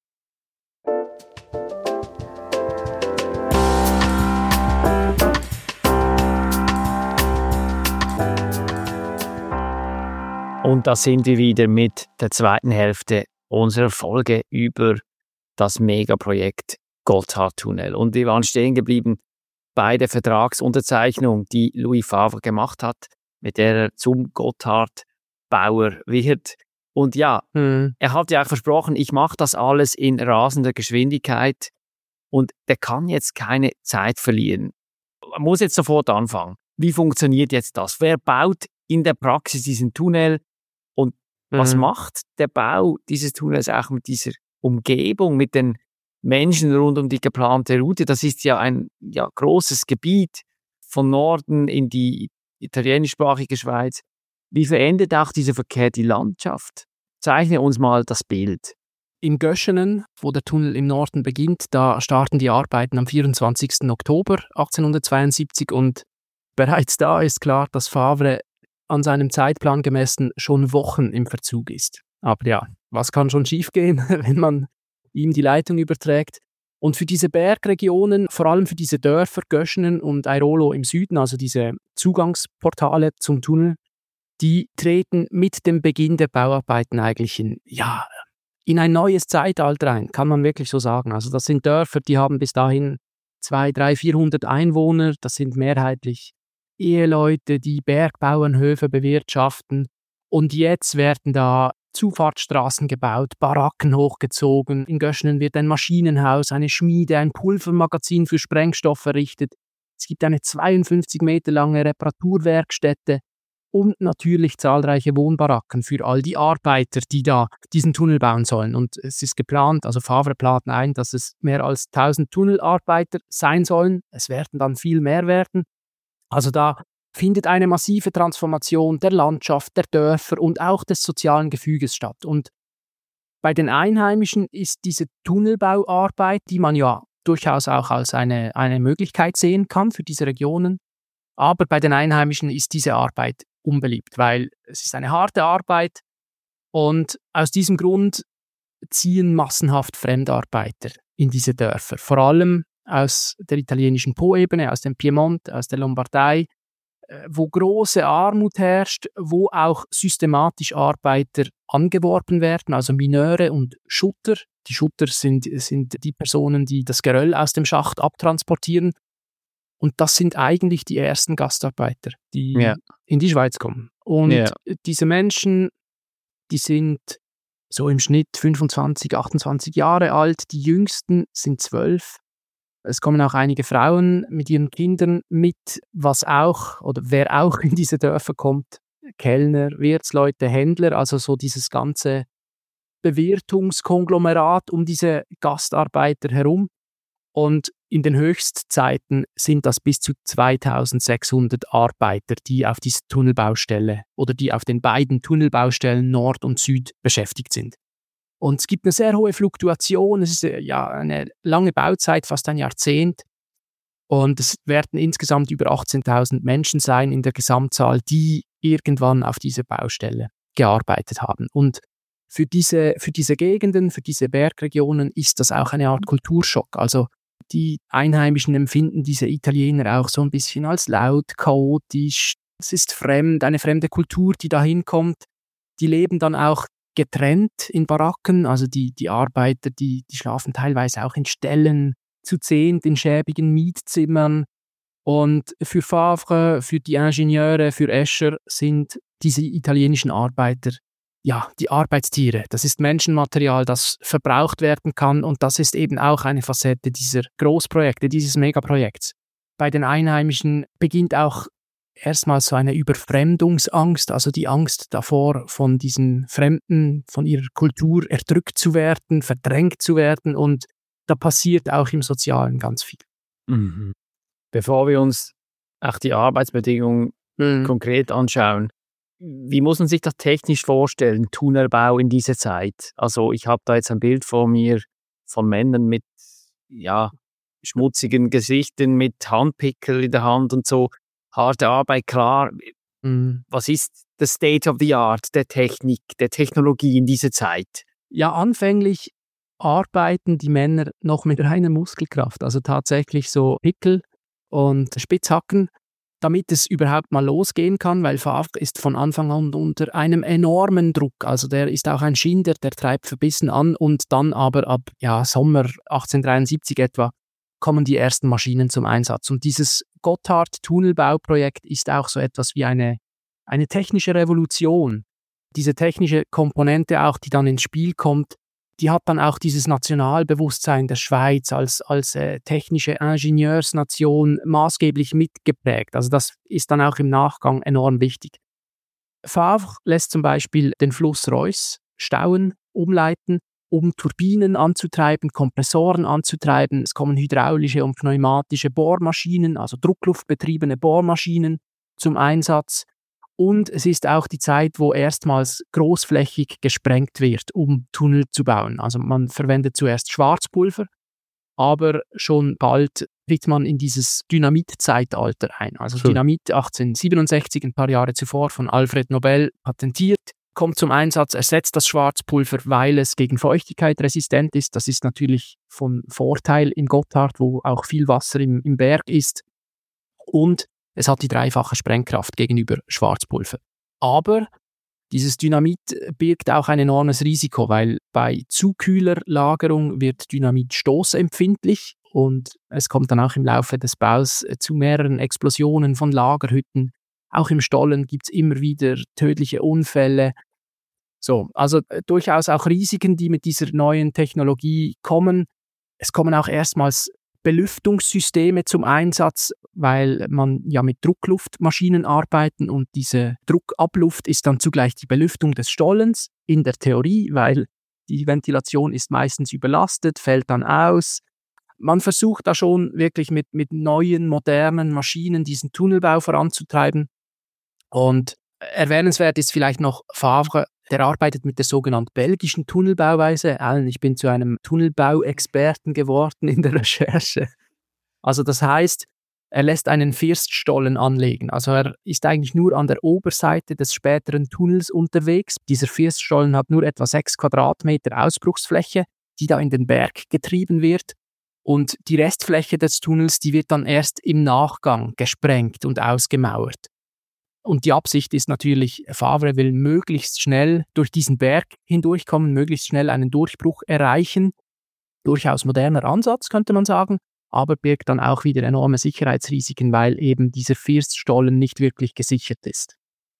Speaker 2: Und da sind wir wieder mit der zweiten Hälfte unserer Folge über das Megaprojekt Gotthardtunnel. Und wir waren stehen geblieben bei der Vertragsunterzeichnung, die Louis Favre gemacht hat, mit der er zum Gotthardbauer wird. Und ja, er hat ja auch versprochen, ich mache das alles in rasender Geschwindigkeit und der kann jetzt keine Zeit verlieren. Man muss jetzt sofort anfangen. Wie funktioniert jetzt das? Wer baut in der Praxis diesen Tunnel und was macht der Bau dieses Tunnels auch mit dieser Umgebung, mit den Menschen rund um die geplante Route? Das ist ja ein großes Gebiet von Norden in die italienischsprachige Schweiz. Wie verändert auch dieser Verkehr die Landschaft? Zeichne uns mal das Bild.
Speaker 6: In Göschenen, wo der Tunnel im Norden beginnt, da starten die Arbeiten am 24. Oktober 1872 und bereits da ist klar, dass Favre an seinem Zeitplan gemessen schon Wochen im Verzug ist. Aber ja, was kann schon schiefgehen, wenn man ihm die Leitung überträgt? Und für diese Bergregionen, vor allem für diese Dörfer Göschenen und Airolo im Süden, also diese Zugangsportale zum Tunnel, die treten mit dem Beginn der Bauarbeiten eigentlich in ein neues Zeitalter ein, kann man wirklich so sagen. Also das sind Dörfer, die haben bis dahin 200, 300, 400 Einwohner. Das sind mehrheitlich Eheleute, die Bergbauernhöfe bewirtschaften. Und jetzt werden da Zufahrtsstraßen gebaut, Baracken hochgezogen. In Göschenen wird ein Maschinenhaus, eine Schmiede, ein Pulvermagazin für Sprengstoff errichtet. Es gibt eine 52 Meter lange Reparaturwerkstätte und natürlich zahlreiche Wohnbaracken für all die Arbeiter, die da diesen Tunnel bauen sollen. Und es ist geplant, also Favre plant ein, dass es mehr als 1000 Tunnelarbeiter sein sollen. Es werden dann viel mehr werden. Also da findet eine massive Transformation der Landschaft, der Dörfer und auch des sozialen Gefüges statt. Und Bei den Einheimischen ist diese Tunnelbauarbeit, die man ja durchaus auch als eine Möglichkeit sehen kann für diese Regionen, aber bei den Einheimischen ist diese Arbeit unbeliebt, weil es ist eine harte Arbeit und aus diesem Grund ziehen massenhaft Fremdarbeiter in diese Dörfer, vor allem aus der italienischen Po-Ebene, aus dem Piemont, aus der Lombardei, wo große Armut herrscht, wo auch systematisch Arbeiter angeworben werden, also Mineure und Schutter. Die Schutter sind die Personen, die das Geröll aus dem Schacht abtransportieren. Und das sind eigentlich die ersten Gastarbeiter, die in die Schweiz kommen. Und diese Menschen, die sind so im Schnitt 25, 28 Jahre alt. Die jüngsten sind 12. Es kommen auch einige Frauen mit ihren Kindern mit, wer auch in diese Dörfer kommt. Kellner, Wirtsleute, Händler, also so dieses ganze Bewirtungskonglomerat um diese Gastarbeiter herum. Und in den Höchstzeiten sind das bis zu 2600 Arbeiter, die auf dieser Tunnelbaustelle oder die auf den beiden Tunnelbaustellen Nord und Süd beschäftigt sind. Und es gibt eine sehr hohe Fluktuation, es ist eine lange Bauzeit, fast ein Jahrzehnt. Und es werden insgesamt über 18.000 Menschen sein in der Gesamtzahl, die irgendwann auf dieser Baustelle gearbeitet haben. Und für diese Gegenden, für diese Bergregionen ist das auch eine Art Kulturschock. Also die Einheimischen empfinden diese Italiener auch so ein bisschen als laut, chaotisch. Es ist fremd, eine fremde Kultur, die da hinkommt. Die leben dann auch getrennt in Baracken, also die Arbeiter, die schlafen teilweise auch in Ställen, zu 10 in schäbigen Mietzimmern. Und für Favre, für die Ingenieure, für Escher sind diese italienischen Arbeiter die Arbeitstiere. Das ist Menschenmaterial, das verbraucht werden kann und das ist eben auch eine Facette dieser Großprojekte, dieses Megaprojekts. Bei den Einheimischen beginnt auch erstmals so eine Überfremdungsangst, also die Angst davor, von diesen Fremden, von ihrer Kultur erdrückt zu werden, verdrängt zu werden und da passiert auch im Sozialen ganz viel.
Speaker 2: Mhm. Bevor wir uns auch die Arbeitsbedingungen konkret anschauen, wie muss man sich das technisch vorstellen, Tunnelbau in dieser Zeit? Also ich habe da jetzt ein Bild vor mir von Männern mit schmutzigen Gesichtern, mit Handpickel in der Hand und so. Harte Arbeit, klar. Was ist das State of the Art der Technik, der Technologie in dieser Zeit?
Speaker 6: Ja, anfänglich arbeiten die Männer noch mit reiner Muskelkraft, also tatsächlich so Pickel und Spitzhacken, damit es überhaupt mal losgehen kann, weil Favre ist von Anfang an unter einem enormen Druck. Also der ist auch ein Schinder, der treibt verbissen an und dann aber ab Sommer 1873 etwa kommen die ersten Maschinen zum Einsatz. Und dieses Gotthard-Tunnelbauprojekt ist auch so etwas wie eine technische Revolution. Diese technische Komponente auch, die dann ins Spiel kommt, die hat dann auch dieses Nationalbewusstsein der Schweiz als technische Ingenieursnation maßgeblich mitgeprägt. Also das ist dann auch im Nachgang enorm wichtig. Favre lässt zum Beispiel den Fluss Reuss stauen, umleiten, um Turbinen anzutreiben, Kompressoren anzutreiben. Es kommen hydraulische und pneumatische Bohrmaschinen, also druckluftbetriebene Bohrmaschinen zum Einsatz. Und es ist auch die Zeit, wo erstmals großflächig gesprengt wird, um Tunnel zu bauen. Also man verwendet zuerst Schwarzpulver, aber schon bald tritt man in dieses Dynamitzeitalter ein. Also Dynamit 1867, ein paar Jahre zuvor von Alfred Nobel patentiert, kommt zum Einsatz, ersetzt das Schwarzpulver, weil es gegen Feuchtigkeit resistent ist. Das ist natürlich von Vorteil in Gotthard, wo auch viel Wasser im Berg ist. Und es hat die 3-fache Sprengkraft gegenüber Schwarzpulver. Aber dieses Dynamit birgt auch ein enormes Risiko, weil bei zu kühler Lagerung wird Dynamit stoßempfindlich und es kommt dann auch im Laufe des Baus zu mehreren Explosionen von Lagerhütten. Auch im Stollen gibt es immer wieder tödliche Unfälle. So, also durchaus auch Risiken, die mit dieser neuen Technologie kommen. Es kommen auch erstmals Belüftungssysteme zum Einsatz, weil man ja mit Druckluftmaschinen arbeiten und diese Druckabluft ist dann zugleich die Belüftung des Stollens in der Theorie, weil die Ventilation ist meistens überlastet, fällt dann aus. Man versucht da schon wirklich mit neuen, modernen Maschinen diesen Tunnelbau voranzutreiben. Und erwähnenswert ist vielleicht noch, Favre Der arbeitet mit der sogenannten belgischen Tunnelbauweise. Alan, ich bin zu einem Tunnelbauexperten geworden in der Recherche. Also das heißt, er lässt einen Firststollen anlegen. Also er ist eigentlich nur an der Oberseite des späteren Tunnels unterwegs. Dieser Firststollen hat nur etwa 6 Quadratmeter Ausbruchsfläche, die da in den Berg getrieben wird. Und die Restfläche des Tunnels, die wird dann erst im Nachgang gesprengt und ausgemauert. Und die Absicht ist natürlich, Favre will möglichst schnell durch diesen Berg hindurchkommen, möglichst schnell einen Durchbruch erreichen. Durchaus moderner Ansatz, könnte man sagen, aber birgt dann auch wieder enorme Sicherheitsrisiken, weil eben dieser Firststollen nicht wirklich gesichert ist.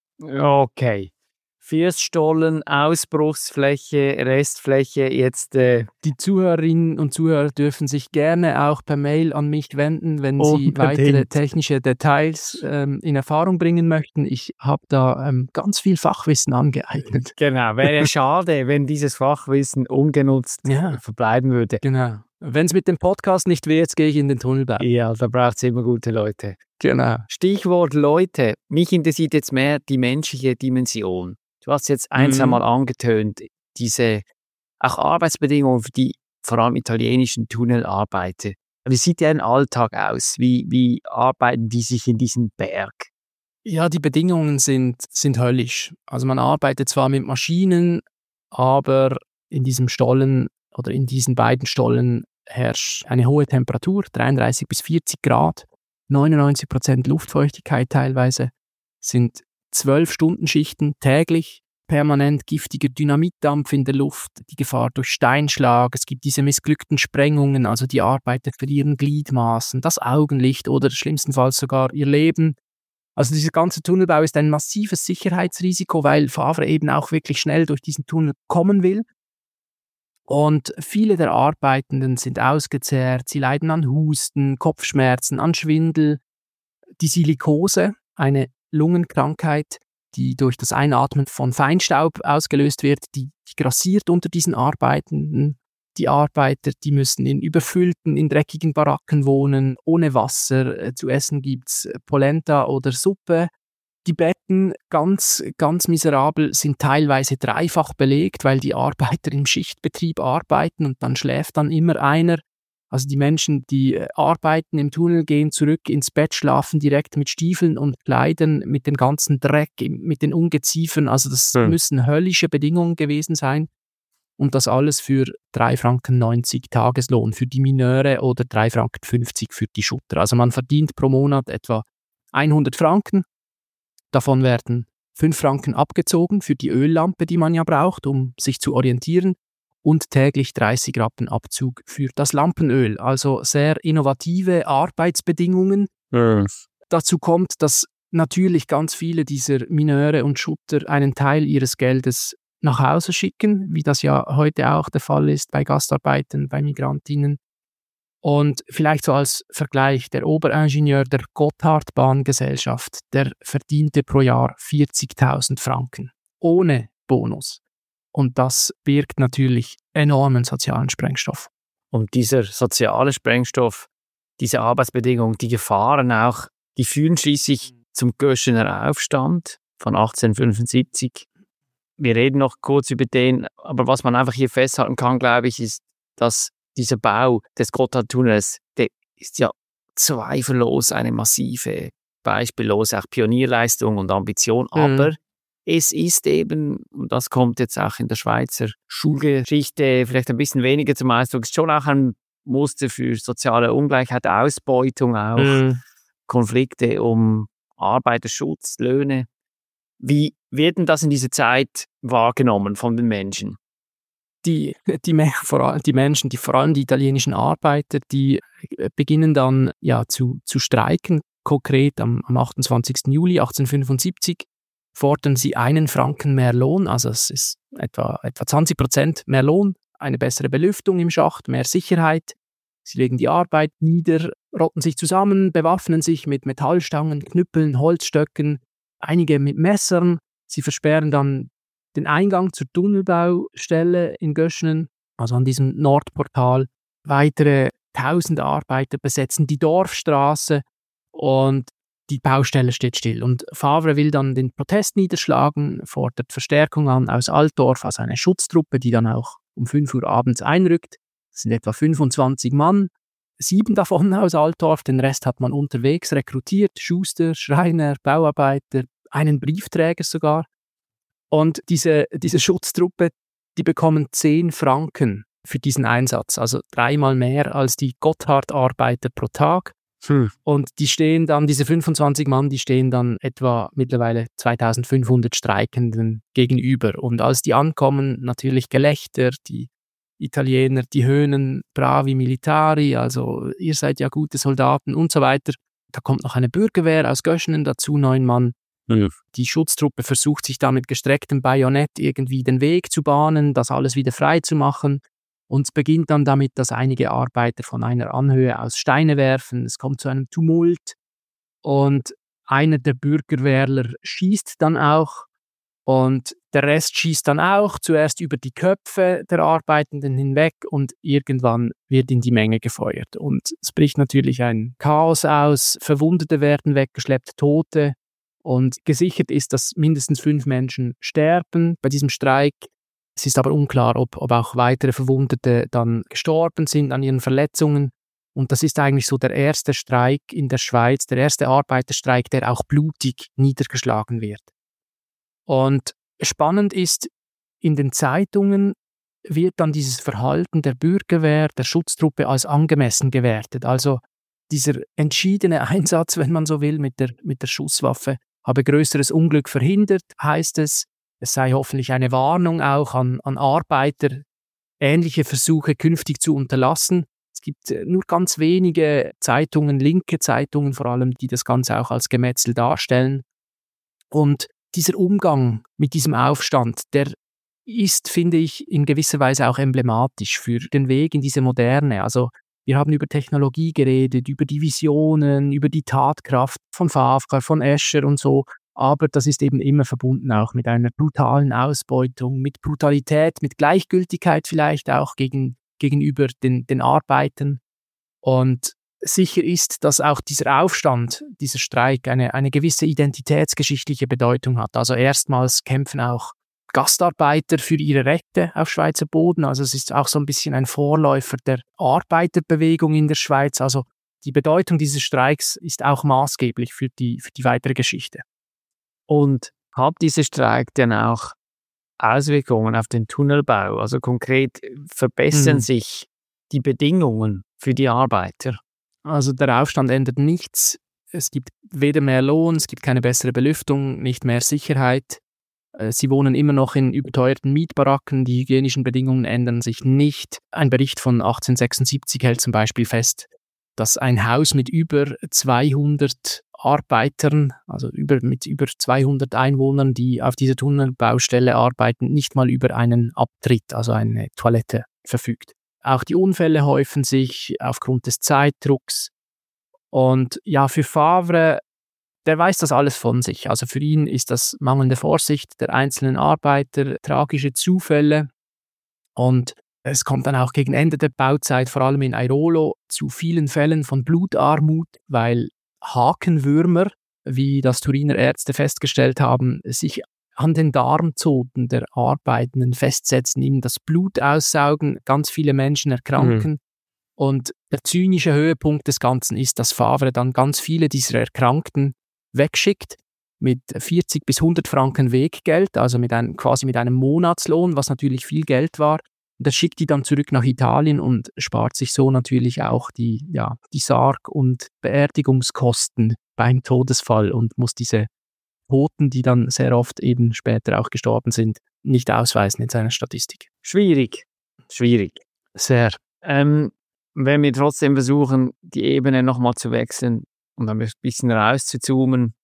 Speaker 2: Okay. Firststollen, Ausbruchsfläche, Restfläche, jetzt...
Speaker 6: Die Zuhörerinnen und Zuhörer dürfen sich gerne auch per Mail an mich wenden, wenn sie weitere technische Details in Erfahrung bringen möchten. Ich habe da ganz viel Fachwissen angeeignet.
Speaker 2: Genau, wäre schade, wenn dieses Fachwissen ungenutzt verbleiben würde.
Speaker 6: Genau. Wenn es mit dem Podcast nicht wird, gehe ich in den Tunnelbau.
Speaker 2: Ja, da braucht es immer gute Leute.
Speaker 6: Genau.
Speaker 2: Stichwort Leute. Mich interessiert jetzt mehr die menschliche Dimension. Du hast jetzt einmal angetönt, diese auch Arbeitsbedingungen für die vor allem italienischen Tunnelarbeiter. Wie sieht deren Alltag aus? Wie arbeiten die sich in diesem Berg?
Speaker 6: Ja, die Bedingungen sind höllisch. Also man arbeitet zwar mit Maschinen, aber in diesem Stollen oder in diesen beiden Stollen herrscht eine hohe Temperatur, 33 bis 40 Grad, 99% Luftfeuchtigkeit teilweise, sind 12-Stunden-Schichten täglich, permanent giftiger Dynamitdampf in der Luft, die Gefahr durch Steinschlag, es gibt diese missglückten Sprengungen, also die Arbeiter verlieren Gliedmaßen, das Augenlicht oder schlimmstenfalls sogar ihr Leben. Also dieser ganze Tunnelbau ist ein massives Sicherheitsrisiko, weil Favre eben auch wirklich schnell durch diesen Tunnel kommen will. Und viele der Arbeitenden sind ausgezehrt, sie leiden an Husten, Kopfschmerzen, an Schwindel. Die Silikose, eine Lungenkrankheit, die durch das Einatmen von Feinstaub ausgelöst wird, die grassiert unter diesen Arbeitenden. Die Arbeiter, die müssen in überfüllten, in dreckigen Baracken wohnen, ohne Wasser. Zu essen gibt's Polenta oder Suppe. Die Betten, ganz, ganz miserabel, sind teilweise dreifach belegt, weil die Arbeiter im Schichtbetrieb arbeiten und dann schläft dann immer einer. Also die Menschen, die arbeiten im Tunnel, gehen zurück ins Bett, schlafen direkt mit Stiefeln und Kleidern, mit dem ganzen Dreck, mit den Ungeziefern. Also das müssen höllische Bedingungen gewesen sein. Und das alles für 3,90 Franken Tageslohn für die Mineure oder 3,50 Franken für die Schutter. Also man verdient pro Monat etwa 100 Franken. Davon werden 5 Franken abgezogen für die Öllampe, die man ja braucht, um sich zu orientieren. Und täglich 30 Rappen Abzug für das Lampenöl. Also sehr innovative Arbeitsbedingungen. Dazu kommt, dass natürlich ganz viele dieser Mineure und Schutter einen Teil ihres Geldes nach Hause schicken, wie das ja heute auch der Fall ist bei Gastarbeitern, bei Migrantinnen. Und vielleicht so als Vergleich, der Oberingenieur der Gotthardbahngesellschaft, der verdiente pro Jahr 40.000 Franken, ohne Bonus. Und das birgt natürlich enormen sozialen Sprengstoff.
Speaker 2: Und dieser soziale Sprengstoff, diese Arbeitsbedingungen, die Gefahren auch, die führen schließlich zum Göschener Aufstand von 1875. Wir reden noch kurz über den, aber was man einfach hier festhalten kann, glaube ich, ist, dass dieser Bau des Gotthardtunnels, der ist ja zweifellos eine massive, beispiellose auch Pionierleistung und Ambition, aber es ist eben, und das kommt jetzt auch in der Schweizer Schulgeschichte vielleicht ein bisschen weniger zum Ausdruck, ist schon auch ein Muster für soziale Ungleichheit, Ausbeutung auch, Konflikte um Arbeiterschutz, Löhne. Wie wird denn das in dieser Zeit wahrgenommen von den Menschen?
Speaker 6: Die Menschen, vor allem die italienischen Arbeiter, die beginnen dann zu streiken. Konkret am 28. Juli 1875 fordern sie 1 Franken mehr Lohn, also es ist etwa 20% mehr Lohn, eine bessere Belüftung im Schacht, mehr Sicherheit. Sie legen die Arbeit nieder, rotten sich zusammen, bewaffnen sich mit Metallstangen, Knüppeln, Holzstöcken, einige mit Messern. Sie versperren dann den Eingang zur Tunnelbaustelle in Göschenen, also an diesem Nordportal. Weitere 1000 Arbeiter besetzen die Dorfstraße und die Baustelle steht still. Und Favre will dann den Protest niederschlagen, fordert Verstärkung an aus Altdorf, also eine Schutztruppe, die dann auch um 5 Uhr abends einrückt. Das sind etwa 25 Mann, 7 davon aus Altdorf, den Rest hat man unterwegs rekrutiert, Schuster, Schreiner, Bauarbeiter, einen Briefträger sogar. Und diese Schutztruppe, die bekommen 10 Franken für diesen Einsatz, also 3-mal mehr als die Gotthard-Arbeiter pro Tag. Und die stehen dann, diese 25 Mann, die stehen dann etwa mittlerweile 2500 Streikenden gegenüber. Und als die ankommen, natürlich Gelächter, die Italiener, die höhnen bravi militari, also ihr seid ja gute Soldaten und so weiter. Da kommt noch eine Bürgerwehr aus Göschenen dazu, 9 Mann. Ja. Die Schutztruppe versucht sich da mit gestrecktem Bajonett irgendwie den Weg zu bahnen, das alles wieder frei zu machen. Und es beginnt dann damit, dass einige Arbeiter von einer Anhöhe aus Steine werfen. Es kommt zu einem Tumult und einer der Bürgerwehrler schießt dann auch und der Rest schießt dann auch, zuerst über die Köpfe der Arbeitenden hinweg und irgendwann wird in die Menge gefeuert. Und es bricht natürlich ein Chaos aus, Verwundete werden weggeschleppt, Tote und gesichert ist, dass mindestens 5 Menschen sterben bei diesem Streik. Es ist aber unklar, ob auch weitere Verwundete dann gestorben sind an ihren Verletzungen. Und das ist eigentlich so der erste Streik in der Schweiz, der erste Arbeiterstreik, der auch blutig niedergeschlagen wird. Und spannend ist, in den Zeitungen wird dann dieses Verhalten der Bürgerwehr, der Schutztruppe als angemessen gewertet. Also dieser entschiedene Einsatz, wenn man so will, mit der Schusswaffe, habe größeres Unglück verhindert, heißt es. Es sei hoffentlich eine Warnung auch an Arbeiter, ähnliche Versuche künftig zu unterlassen. Es gibt nur ganz wenige Zeitungen, linke Zeitungen vor allem, die das Ganze auch als Gemetzel darstellen. Und dieser Umgang mit diesem Aufstand, der ist, finde ich, in gewisser Weise auch emblematisch für den Weg in diese Moderne. Also wir haben über Technologie geredet, über die Visionen, über die Tatkraft von Favre, von Escher und so. Aber das ist eben immer verbunden auch mit einer brutalen Ausbeutung, mit Brutalität, mit Gleichgültigkeit vielleicht auch gegenüber den Arbeitern. Und sicher ist, dass auch dieser Aufstand, dieser Streik eine gewisse identitätsgeschichtliche Bedeutung hat. Also erstmals kämpfen auch Gastarbeiter für ihre Rechte auf Schweizer Boden. Also es ist auch so ein bisschen ein Vorläufer der Arbeiterbewegung in der Schweiz. Also die Bedeutung dieses Streiks ist auch maßgeblich für die weitere Geschichte.
Speaker 2: Und hat dieser Streik denn auch Auswirkungen auf den Tunnelbau? Also konkret verbessern sich die Bedingungen für die Arbeiter?
Speaker 6: Also der Aufstand ändert nichts. Es gibt weder mehr Lohn, es gibt keine bessere Belüftung, nicht mehr Sicherheit. Sie wohnen immer noch in überteuerten Mietbaracken, die hygienischen Bedingungen ändern sich nicht. Ein Bericht von 1876 hält zum Beispiel fest, dass ein Haus mit über 200 Arbeitern, also mit über 200 Einwohnern, die auf dieser Tunnelbaustelle arbeiten, nicht mal über einen Abtritt, also eine Toilette, verfügt. Auch die Unfälle häufen sich aufgrund des Zeitdrucks. Und ja, für Favre, der weiß das alles von sich. Also für ihn ist das mangelnde Vorsicht der einzelnen Arbeiter, tragische Zufälle. Und es kommt dann auch gegen Ende der Bauzeit, vor allem in Airolo, zu vielen Fällen von Blutarmut, weil Hakenwürmer, wie das Turiner Ärzte festgestellt haben, sich an den Darmzoten der Arbeitenden festsetzen, ihnen das Blut aussaugen, ganz viele Menschen erkranken. Und der zynische Höhepunkt des Ganzen ist, dass Favre dann ganz viele dieser Erkrankten wegschickt mit 40 bis 100 Franken Weggeld, also quasi mit einem Monatslohn, was natürlich viel Geld war. Und er schickt die dann zurück nach Italien und spart sich so natürlich auch die Sarg- und Beerdigungskosten beim Todesfall und muss diese Toten, die dann sehr oft eben später auch gestorben sind, nicht ausweisen in seiner Statistik.
Speaker 2: Schwierig.
Speaker 6: Sehr.
Speaker 2: Wenn wir trotzdem versuchen, die Ebene nochmal zu wechseln und ein bisschen rauszuzoomen.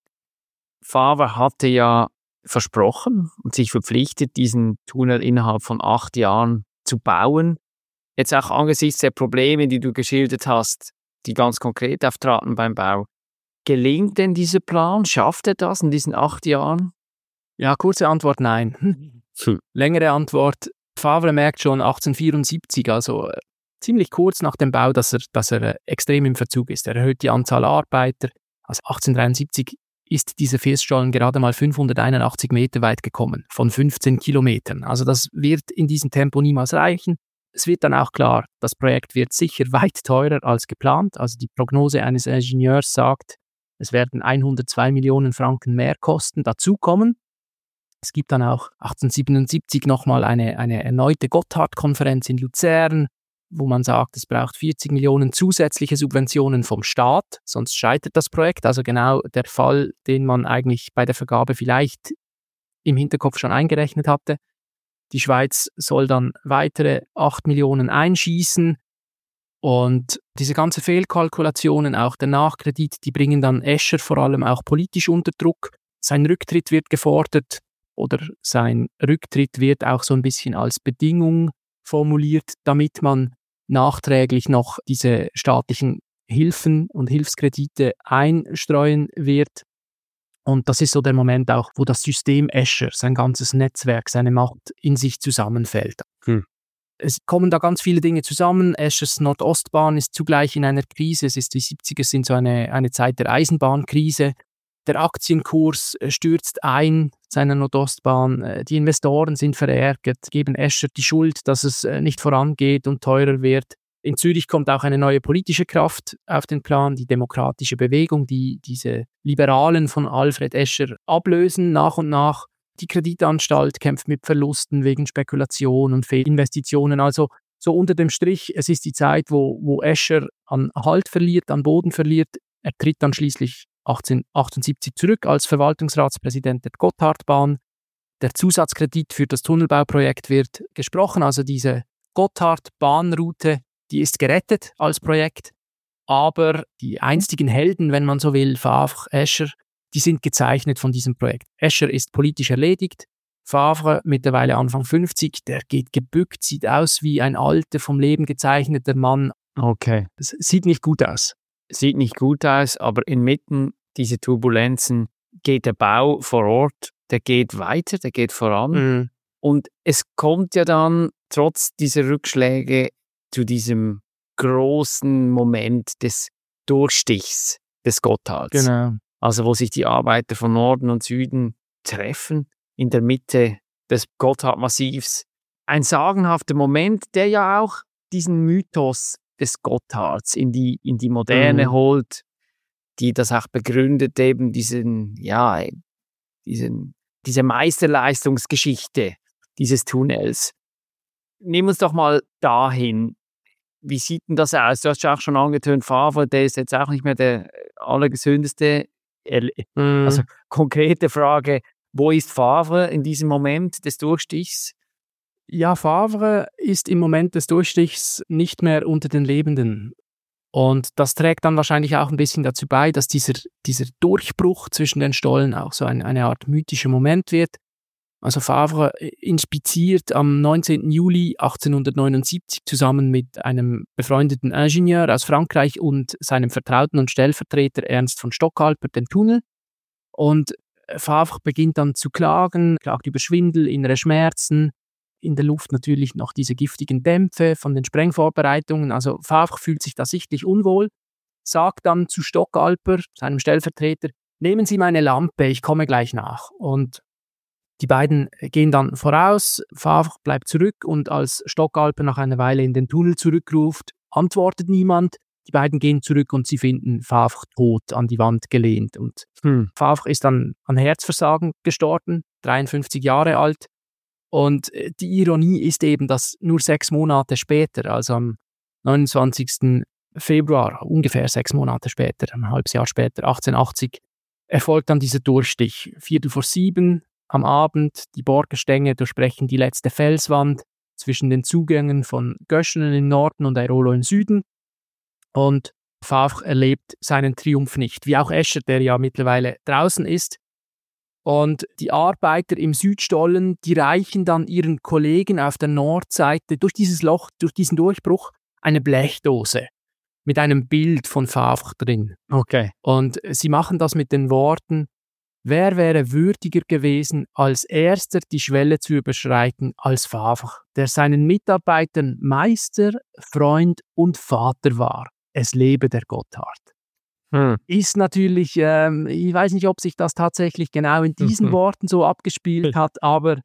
Speaker 2: Favre hatte ja versprochen und sich verpflichtet, diesen Tunnel innerhalb von 8 Jahren zu bauen. Jetzt auch angesichts der Probleme, die du geschildert hast, die ganz konkret auftraten beim Bau. Gelingt denn dieser Plan? Schafft er das in diesen 8 Jahren?
Speaker 6: Ja, kurze Antwort, nein. Längere Antwort, Favre merkt schon 1874, also ziemlich kurz nach dem Bau, dass er extrem im Verzug ist. Er erhöht die Anzahl Arbeiter. Also 1873 ist dieser Firststollen gerade mal 581 Meter weit gekommen, von 15 Kilometern. Also das wird in diesem Tempo niemals reichen. Es wird dann auch klar, das Projekt wird sicher weit teurer als geplant. Also die Prognose eines Ingenieurs sagt, es werden 102 Millionen Franken mehr Kosten dazukommen. Es gibt dann auch 1877 nochmal eine erneute Gotthard-Konferenz in Luzern, wo man sagt, es braucht 40 Millionen zusätzliche Subventionen vom Staat, sonst scheitert das Projekt. Also genau der Fall, den man eigentlich bei der Vergabe vielleicht im Hinterkopf schon eingerechnet hatte. Die Schweiz soll dann weitere 8 Millionen einschießen und diese ganzen Fehlkalkulationen, auch der Nachkredit, die bringen dann Escher vor allem auch politisch unter Druck. Sein Rücktritt wird gefordert oder sein Rücktritt wird auch so ein bisschen als Bedingung formuliert, damit man nachträglich noch diese staatlichen Hilfen und Hilfskredite einstreuen wird. Und das ist so der Moment auch, wo das System Escher, sein ganzes Netzwerk, seine Macht in sich zusammenfällt. Es kommen da ganz viele Dinge zusammen. Eschers Nordostbahn ist zugleich in einer Krise. Es ist die 70er sind so eine Zeit der Eisenbahnkrise. Der Aktienkurs stürzt ein seiner Nordostbahn. Die Investoren sind verärgert, geben Escher die Schuld, dass es nicht vorangeht und teurer wird. In Zürich kommt auch eine neue politische Kraft auf den Plan, die Demokratische Bewegung, die diese Liberalen von Alfred Escher ablösen nach und nach. Die Kreditanstalt kämpft mit Verlusten wegen Spekulation und Fehlinvestitionen. Also so unter dem Strich, es ist die Zeit, wo Escher an Halt verliert, an Boden verliert. Er tritt dann schließlich 1878 zurück als Verwaltungsratspräsident der Gotthardbahn. Der Zusatzkredit für das Tunnelbauprojekt wird gesprochen, also diese Gotthardbahnroute, die ist gerettet als Projekt, aber die einstigen Helden, wenn man so will, Favre, Escher, die sind gezeichnet von diesem Projekt. Escher ist politisch erledigt, Favre, mittlerweile Anfang 50, der geht gebückt, sieht aus wie ein alter, vom Leben gezeichneter Mann.
Speaker 2: Okay.
Speaker 6: Es sieht nicht gut aus.
Speaker 2: Sieht nicht gut aus, aber inmitten dieser Turbulenzen geht der Bau vor Ort, der geht weiter, der geht voran. Und es kommt ja dann trotz dieser Rückschläge zu diesem großen Moment des Durchstichs des Gotthards.
Speaker 6: Genau.
Speaker 2: Also wo sich die Arbeiter von Norden und Süden treffen, in der Mitte des Gotthardmassivs. Ein sagenhafter Moment, der ja auch diesen Mythos des Gotthards in die Moderne holt, die das auch begründet, eben diese Meisterleistungsgeschichte dieses Tunnels. Nehmen wir uns doch mal dahin. Wie sieht denn das aus? Du hast ja auch schon angetönt, Favre, der ist jetzt auch nicht mehr der allergesündeste. Also konkrete Frage, wo ist Favre in diesem Moment des Durchstichs?
Speaker 6: Ja, Favre ist im Moment des Durchstichs nicht mehr unter den Lebenden. Und das trägt dann wahrscheinlich auch ein bisschen dazu bei, dass dieser Durchbruch zwischen den Stollen auch so eine Art mythischer Moment wird. Also Favre inspiziert am 19. Juli 1879 zusammen mit einem befreundeten Ingenieur aus Frankreich und seinem Vertrauten und Stellvertreter Ernst von Stockalper den Tunnel. Und Favre beginnt dann zu klagen, klagt über Schwindel, innere Schmerzen, in der Luft natürlich noch diese giftigen Dämpfe von den Sprengvorbereitungen. Also Favre fühlt sich da sichtlich unwohl, sagt dann zu Stockalper, seinem Stellvertreter, nehmen Sie meine Lampe, ich komme gleich nach. Und die beiden gehen dann voraus, Favre bleibt zurück und als Stockalper nach einer Weile in den Tunnel zurückruft, antwortet niemand. Die beiden gehen zurück und sie finden Favre tot an die Wand gelehnt. Und Favre ist dann an Herzversagen gestorben, 53 Jahre alt. Und die Ironie ist eben, dass nur 6 Monate später, also am 29. Februar, ungefähr 6 Monate später, ein halbes Jahr später, 1880, erfolgt dann dieser Durchstich. 7:15 am Abend, die Borgestänge durchbrechen die letzte Felswand zwischen den Zugängen von Göschenen im Norden und Airolo im Süden. Und Favre erlebt seinen Triumph nicht, wie auch Escher, der ja mittlerweile draußen ist. Und die Arbeiter im Südstollen, die reichen dann ihren Kollegen auf der Nordseite durch dieses Loch, durch diesen Durchbruch, eine Blechdose mit einem Bild von Favre drin.
Speaker 2: Okay.
Speaker 6: Und sie machen das mit den Worten: Wer wäre würdiger gewesen, als erster die Schwelle zu überschreiten als Favre, der seinen Mitarbeitern Meister, Freund und Vater war. Es lebe der Gotthard. ist natürlich, ich weiß nicht, ob sich das tatsächlich genau in diesen Worten so abgespielt hat, aber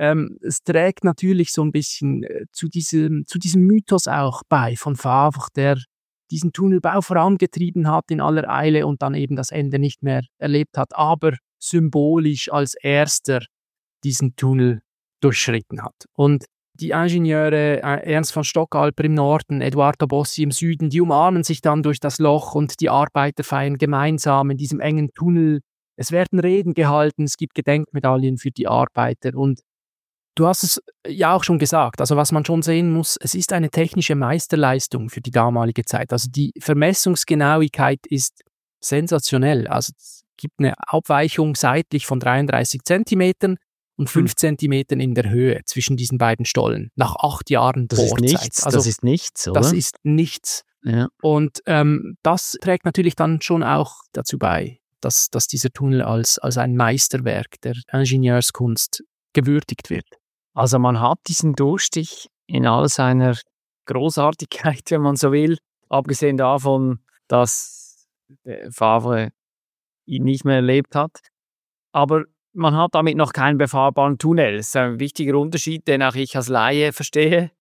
Speaker 6: es trägt natürlich so ein bisschen zu diesem Mythos auch bei von Favre, der diesen Tunnelbau vorangetrieben hat in aller Eile und dann eben das Ende nicht mehr erlebt hat, aber symbolisch als erster diesen Tunnel durchschritten hat. Und die Ingenieure Ernst von Stockalper im Norden, Eduardo Bossi im Süden, die umarmen sich dann durch das Loch und die Arbeiter feiern gemeinsam in diesem engen Tunnel. Es werden Reden gehalten, es gibt Gedenkmedaillen für die Arbeiter und du hast es ja auch schon gesagt, also was man schon sehen muss, es ist eine technische Meisterleistung für die damalige Zeit. Also die Vermessungsgenauigkeit ist sensationell. Also es gibt eine Abweichung seitlich von 33 Zentimetern und 5 Zentimetern in der Höhe zwischen diesen beiden Stollen nach 8 Jahren Bohrzeit.
Speaker 2: Das ist nichts, oder?
Speaker 6: Das ist nichts.
Speaker 2: Ja.
Speaker 6: Und das trägt natürlich dann schon auch dazu bei, dass dieser Tunnel als ein Meisterwerk der Ingenieurskunst gewürdigt wird.
Speaker 2: Also man hat diesen Durchstich in all seiner Großartigkeit, wenn man so will, abgesehen davon, dass Favre ihn nicht mehr erlebt hat. Aber man hat damit noch keinen befahrbaren Tunnel. Das ist ein wichtiger Unterschied, den auch ich als Laie verstehe.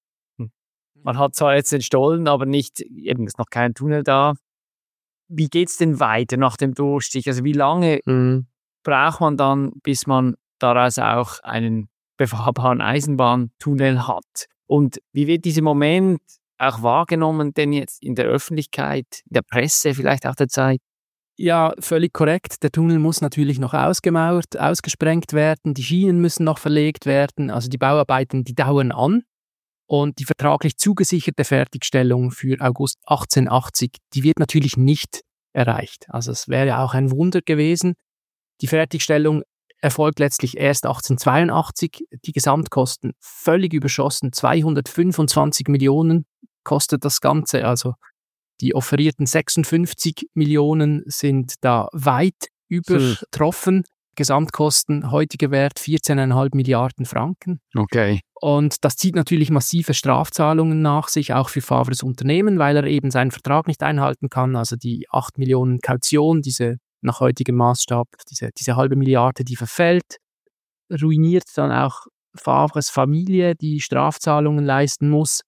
Speaker 2: Man hat zwar jetzt den Stollen, aber nicht, eben ist noch kein Tunnel da. Wie geht es denn weiter nach dem Durchstich? Also wie lange braucht man dann, bis man daraus auch einen befahrbaren Eisenbahntunnel hat? Und wie wird dieser Moment auch wahrgenommen, denn jetzt in der Öffentlichkeit, in der Presse vielleicht auch der Zeit?
Speaker 6: Ja, völlig korrekt. Der Tunnel muss natürlich noch ausgemauert, ausgesprengt werden, die Schienen müssen noch verlegt werden, also die Bauarbeiten, die dauern an. Und die vertraglich zugesicherte Fertigstellung für August 1880, die wird natürlich nicht erreicht. Also es wäre ja auch ein Wunder gewesen. Die Fertigstellung erfolgt letztlich erst 1882. Die Gesamtkosten völlig überschossen. 225 Millionen kostet das Ganze. Also die offerierten 56 Millionen sind da weit übertroffen. Gesamtkosten, heutiger Wert 14,5 Milliarden Franken.
Speaker 2: Okay.
Speaker 6: Und das zieht natürlich massive Strafzahlungen nach sich, auch für Favres Unternehmen, weil er eben seinen Vertrag nicht einhalten kann. Also die 8 Millionen Kaution, diese nach heutigem Maßstab, diese halbe Milliarde, die verfällt, ruiniert dann auch Favres Familie, die Strafzahlungen leisten muss.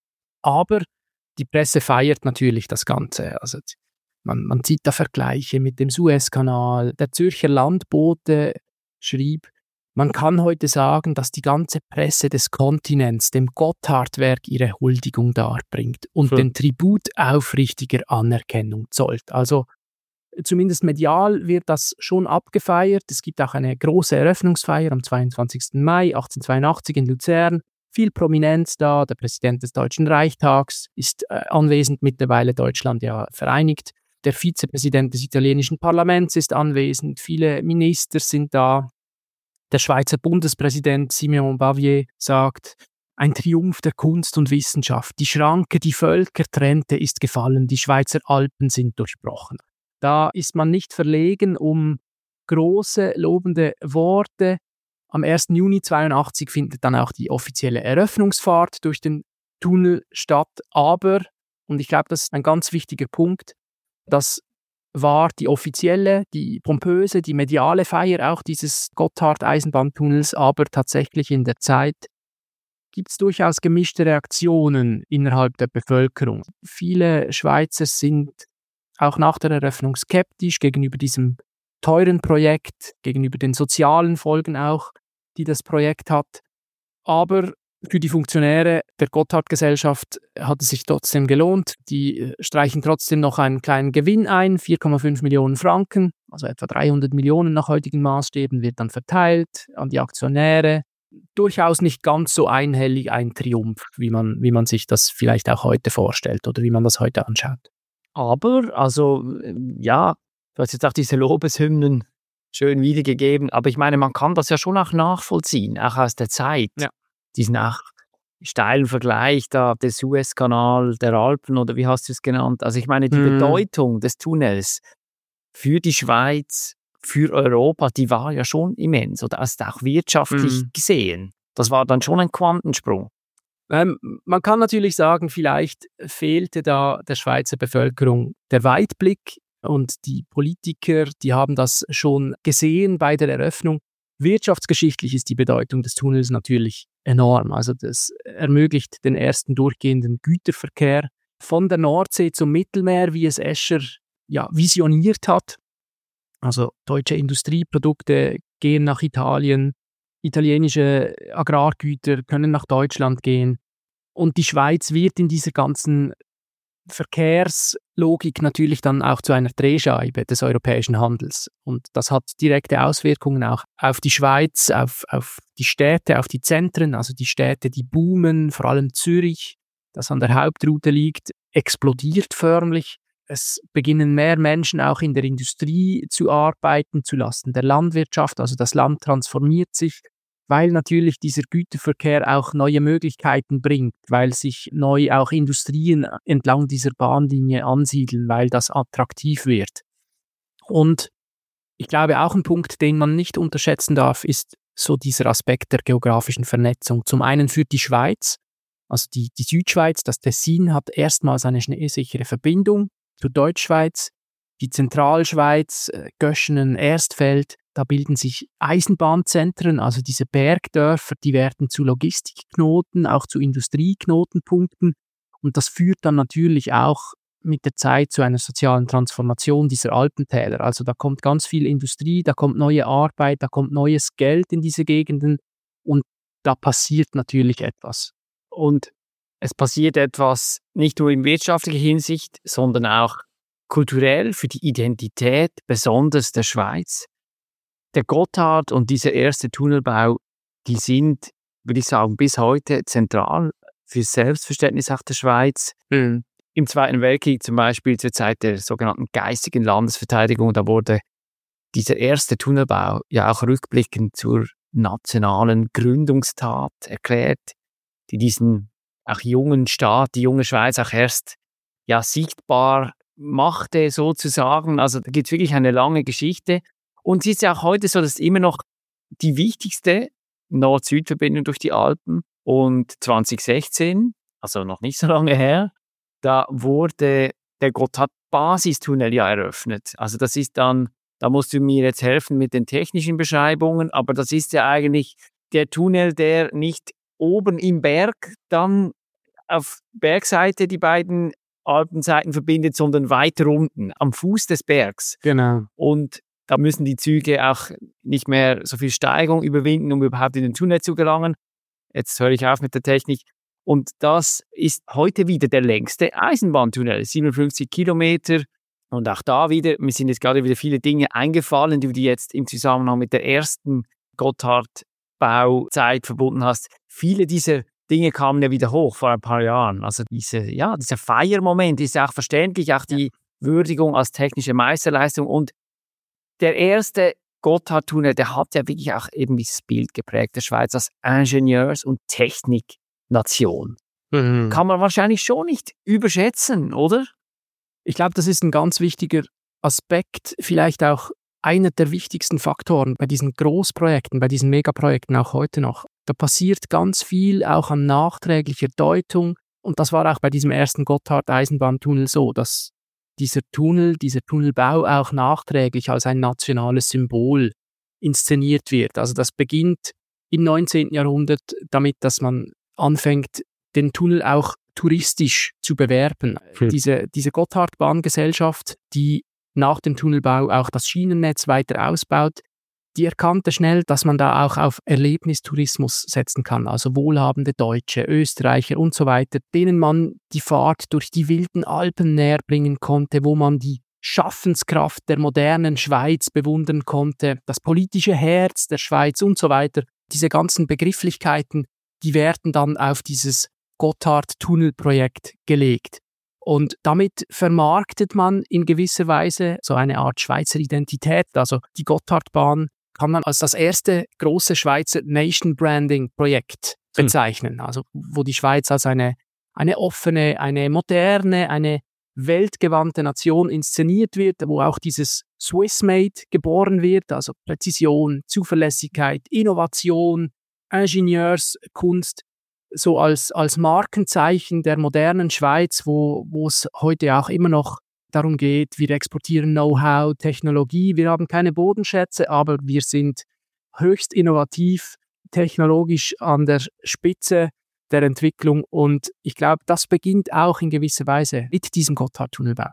Speaker 6: Aber die Presse feiert natürlich das Ganze. Also man zieht da Vergleiche mit dem Suezkanal. Der Zürcher Landbote schrieb, man kann heute sagen, dass die ganze Presse des Kontinents dem Gotthardwerk ihre Huldigung darbringt und den Tribut aufrichtiger Anerkennung zollt. Also zumindest medial wird das schon abgefeiert. Es gibt auch eine große Eröffnungsfeier am 22. Mai 1882 in Luzern. Viel Prominenz da. Der Präsident des Deutschen Reichstags ist anwesend, mittlerweile Deutschland ja vereinigt. Der Vizepräsident des italienischen Parlaments ist anwesend. Viele Minister sind da. Der Schweizer Bundespräsident Simeon Bavier sagt, ein Triumph der Kunst und Wissenschaft. Die Schranke, die Völker trennte, ist gefallen. Die Schweizer Alpen sind durchbrochen. Da ist man nicht verlegen um große, lobende Worte. Am 1. Juni 1982 findet dann auch die offizielle Eröffnungsfahrt durch den Tunnel statt. Aber, und ich glaube, das ist ein ganz wichtiger Punkt, das war die offizielle, die pompöse, die mediale Feier auch dieses Gotthard-Eisenbahntunnels, aber tatsächlich in der Zeit gibt es durchaus gemischte Reaktionen innerhalb der Bevölkerung. Viele Schweizer sind auch nach der Eröffnung skeptisch gegenüber diesem teuren Projekt, gegenüber den sozialen Folgen auch, die das Projekt hat. Aber für die Funktionäre der Gotthard-Gesellschaft hat es sich trotzdem gelohnt. Die streichen trotzdem noch einen kleinen Gewinn ein, 4,5 Millionen Franken, also etwa 300 Millionen nach heutigen Maßstäben, wird dann verteilt an die Aktionäre. Durchaus nicht ganz so einhellig ein Triumph, wie man sich das vielleicht auch heute vorstellt oder wie man das heute anschaut.
Speaker 2: Aber, also, ja, du hast jetzt auch diese Lobeshymnen schön wiedergegeben, aber ich meine, man kann das ja schon auch nachvollziehen, auch aus der Zeit.
Speaker 6: Ja.
Speaker 2: Diesen auch steilen Vergleich da, der Suezkanal, der Alpen oder wie hast du es genannt? Also ich meine, die Bedeutung des Tunnels für die Schweiz, für Europa, die war ja schon immens oder auch wirtschaftlich gesehen. Das war dann schon ein Quantensprung.
Speaker 6: Man kann natürlich sagen, vielleicht fehlte da der Schweizer Bevölkerung der Weitblick und die Politiker, die haben das schon gesehen bei der Eröffnung. Wirtschaftsgeschichtlich ist die Bedeutung des Tunnels natürlich enorm. Also das ermöglicht den ersten durchgehenden Güterverkehr von der Nordsee zum Mittelmeer, wie es Escher visioniert hat. Also deutsche Industrieprodukte gehen nach Italien, italienische Agrargüter können nach Deutschland gehen. Und die Schweiz wird in dieser ganzen Verkehrslogik natürlich dann auch zu einer Drehscheibe des europäischen Handels. Und das hat direkte Auswirkungen auch auf die Schweiz, auf die Städte, auf die Zentren, also die Städte, die boomen, vor allem Zürich, das an der Hauptroute liegt, explodiert förmlich. Es beginnen mehr Menschen auch in der Industrie zu arbeiten, zulasten der Landwirtschaft, also das Land transformiert sich, weil natürlich dieser Güterverkehr auch neue Möglichkeiten bringt, weil sich neu auch Industrien entlang dieser Bahnlinie ansiedeln, weil das attraktiv wird. Und ich glaube, auch ein Punkt, den man nicht unterschätzen darf, ist so dieser Aspekt der geografischen Vernetzung. Zum einen für die Schweiz, also die Südschweiz, das Tessin hat erstmals eine schneesichere Verbindung zur Deutschschweiz, die Zentralschweiz, Göschenen, Erstfeld, da bilden sich Eisenbahnzentren, also diese Bergdörfer, die werden zu Logistikknoten, auch zu Industrieknotenpunkten. Und das führt dann natürlich auch mit der Zeit zu einer sozialen Transformation dieser Alpentäler. Also da kommt ganz viel Industrie, da kommt neue Arbeit, da kommt neues Geld in diese Gegenden und da passiert natürlich etwas.
Speaker 2: Und es passiert etwas nicht nur in wirtschaftlicher Hinsicht, sondern auch kulturell für die Identität, besonders der Schweiz. Der Gotthard und dieser erste Tunnelbau, die sind, würde ich sagen, bis heute zentral für das Selbstverständnis auch der Schweiz. Im Zweiten Weltkrieg zum Beispiel, zur Zeit der sogenannten geistigen Landesverteidigung, da wurde dieser erste Tunnelbau ja auch rückblickend zur nationalen Gründungstat erklärt, die diesen auch jungen Staat, die junge Schweiz auch erst sichtbar machte sozusagen. Also da gibt es wirklich eine lange Geschichte. Und es ist ja auch heute so, dass immer noch die wichtigste Nord-Süd-Verbindung durch die Alpen. Und 2016, also noch nicht so lange her, da wurde der Gotthard-Basistunnel ja eröffnet. Also das ist dann, da musst du mir jetzt helfen mit den technischen Beschreibungen, aber das ist ja eigentlich der Tunnel, der nicht oben im Berg dann auf Bergseite die beiden Alpenseiten verbindet, sondern weiter unten, am Fuß des Bergs.
Speaker 6: Genau.
Speaker 2: Und da müssen die Züge auch nicht mehr so viel Steigung überwinden, um überhaupt in den Tunnel zu gelangen. Jetzt höre ich auf mit der Technik. Und das ist heute wieder der längste Eisenbahntunnel, 57 Kilometer. Und auch da wieder, mir sind jetzt gerade wieder viele Dinge eingefallen, die du jetzt im Zusammenhang mit der ersten Gotthard-Bauzeit verbunden hast. Viele dieser Dinge kamen ja wieder hoch vor ein paar Jahren. Also dieser Feiermoment ist ja auch verständlich, auch die Würdigung als technische Meisterleistung. Und der erste Gotthard-Tunnel, der hat ja wirklich auch eben dieses Bild geprägt der Schweiz als Ingenieurs- und Techniknation. Kann man wahrscheinlich schon nicht überschätzen, oder?
Speaker 6: Ich glaube, das ist ein ganz wichtiger Aspekt, vielleicht auch einer der wichtigsten Faktoren bei diesen Großprojekten, bei diesen Megaprojekten auch heute noch. Da passiert ganz viel auch an nachträglicher Deutung und das war auch bei diesem ersten Gotthard-Eisenbahntunnel so, dass dieser Tunnelbau auch nachträglich als ein nationales Symbol inszeniert wird. Also das beginnt im 19. Jahrhundert damit, dass man anfängt, den Tunnel auch touristisch zu bewerben. Diese Gotthardbahngesellschaft, die nach dem Tunnelbau auch das Schienennetz weiter ausbaut, die erkannte schnell, dass man da auch auf Erlebnistourismus setzen kann, also wohlhabende Deutsche, Österreicher und so weiter, denen man die Fahrt durch die wilden Alpen näher bringen konnte, wo man die Schaffenskraft der modernen Schweiz bewundern konnte, das politische Herz der Schweiz und so weiter. Diese ganzen Begrifflichkeiten, die werden dann auf dieses Gotthard-Tunnelprojekt gelegt. Und damit vermarktet man in gewisser Weise so eine Art Schweizer Identität. Also die Gotthardbahn kann man als das erste große Schweizer Nation-Branding-Projekt bezeichnen. Also wo die Schweiz als eine offene, eine moderne, eine weltgewandte Nation inszeniert wird, wo auch dieses Swiss-Made geboren wird, also Präzision, Zuverlässigkeit, Innovation, Ingenieurskunst, so als Markenzeichen der modernen Schweiz, wo es heute auch immer noch darum geht, wir exportieren Know-how, Technologie, wir haben keine Bodenschätze, aber wir sind höchst innovativ, technologisch an der Spitze der Entwicklung und ich glaube, das beginnt auch in gewisser Weise mit diesem Gotthardtunnelbau.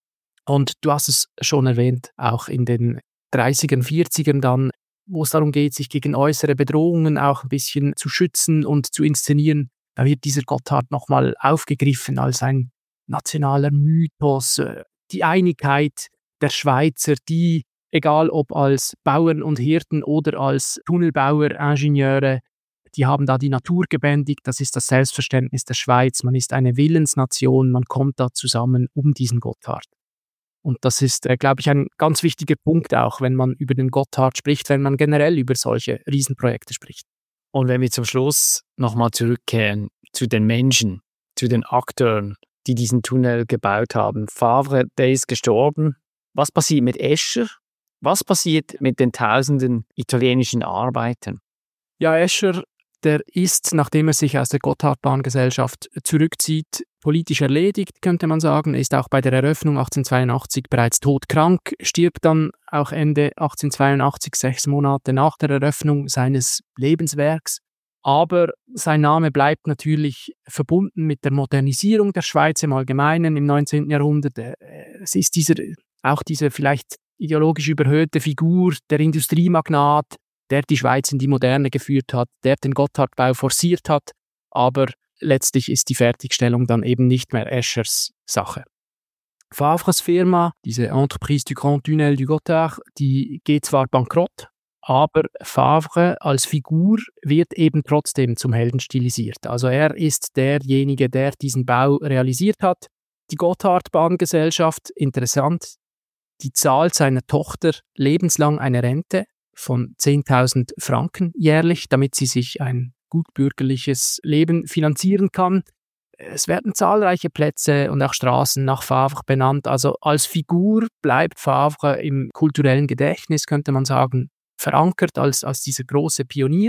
Speaker 6: Und du hast es schon erwähnt, auch in den 30ern, 40ern dann, wo es darum geht, sich gegen äußere Bedrohungen auch ein bisschen zu schützen und zu inszenieren, da wird dieser Gotthard nochmal aufgegriffen als ein nationaler Mythos, die Einigkeit der Schweizer, die, egal ob als Bauern und Hirten oder als Tunnelbauer, Ingenieure, die haben da die Natur gebändigt, das ist das Selbstverständnis der Schweiz, man ist eine Willensnation, man kommt da zusammen um diesen Gotthard. Und das ist, glaube ich, ein ganz wichtiger Punkt auch, wenn man über den Gotthard spricht, wenn man generell über solche Riesenprojekte spricht.
Speaker 2: Und wenn wir zum Schluss nochmal zurückkehren zu den Menschen, zu den Akteuren, die diesen Tunnel gebaut haben. Favre, der ist gestorben. Was passiert mit Escher? Was passiert mit den tausenden italienischen Arbeitern?
Speaker 6: Ja, Escher, der ist, nachdem er sich aus der Gotthardbahngesellschaft zurückzieht, politisch erledigt, könnte man sagen. Er ist auch bei der Eröffnung 1882 bereits todkrank, stirbt dann auch Ende 1882, 6 Monate nach der Eröffnung seines Lebenswerks. Aber sein Name bleibt natürlich verbunden mit der Modernisierung der Schweiz im Allgemeinen im 19. Jahrhundert. Es ist diese vielleicht ideologisch überhöhte Figur, der Industriemagnat, der die Schweiz in die Moderne geführt hat, der den Gotthardbau forciert hat, aber letztlich ist die Fertigstellung dann eben nicht mehr Eschers Sache. Favres Firma, diese Entreprise du Grand Tunnel du Gotthard, die geht zwar bankrott, aber Favre als Figur wird eben trotzdem zum Helden stilisiert. Also er ist derjenige, der diesen Bau realisiert hat. Die Gotthardbahngesellschaft, interessant, die zahlt seiner Tochter lebenslang eine Rente von 10.000 Franken jährlich, damit sie sich ein gutbürgerliches Leben finanzieren kann. Es werden zahlreiche Plätze und auch Straßen nach Favre benannt. Also als Figur bleibt Favre im kulturellen Gedächtnis, könnte man sagen, verankert als dieser große Pionier.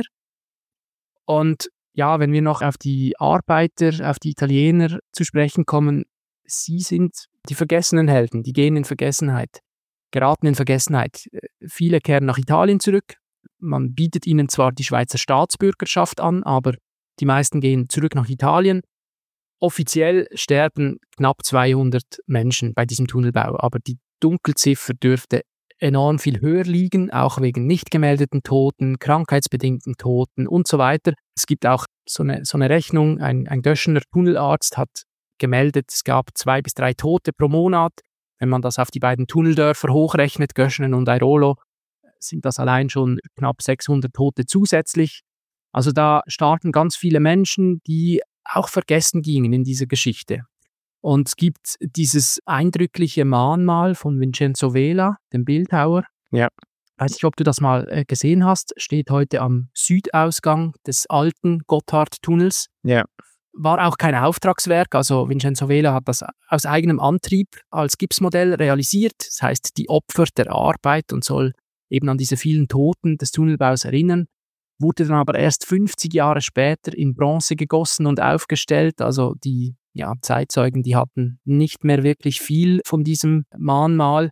Speaker 6: Und ja, wenn wir noch auf die Arbeiter, auf die Italiener zu sprechen kommen, sie sind die vergessenen Helden, die gehen in Vergessenheit, geraten in Vergessenheit. Viele kehren nach Italien zurück. Man bietet ihnen zwar die Schweizer Staatsbürgerschaft an, aber die meisten gehen zurück nach Italien. Offiziell sterben knapp 200 Menschen bei diesem Tunnelbau, aber die Dunkelziffer dürfte enorm viel höher liegen, auch wegen nicht gemeldeten Toten, krankheitsbedingten Toten und so weiter. Es gibt auch so eine Rechnung, ein Göschener Tunnelarzt hat gemeldet, es gab 2 bis 3 Tote pro Monat. Wenn man das auf die beiden Tunneldörfer hochrechnet, Göschenen und Airolo, sind das allein schon knapp 600 Tote zusätzlich. Also da starten ganz viele Menschen, die auch vergessen gingen in dieser Geschichte. Und es gibt dieses eindrückliche Mahnmal von Vincenzo Vela, dem Bildhauer.
Speaker 2: Ja.
Speaker 6: Weiß nicht, ob du das mal gesehen hast. Steht heute am Südausgang des alten Gotthardtunnels.
Speaker 2: Ja.
Speaker 6: War auch kein Auftragswerk. Also Vincenzo Vela hat das aus eigenem Antrieb als Gipsmodell realisiert. Das heißt, die Opfer der Arbeit und soll eben an diese vielen Toten des Tunnelbaus erinnern. Wurde dann aber erst 50 Jahre später in Bronze gegossen und aufgestellt. Also die Zeitzeugen, die hatten nicht mehr wirklich viel von diesem Mahnmal.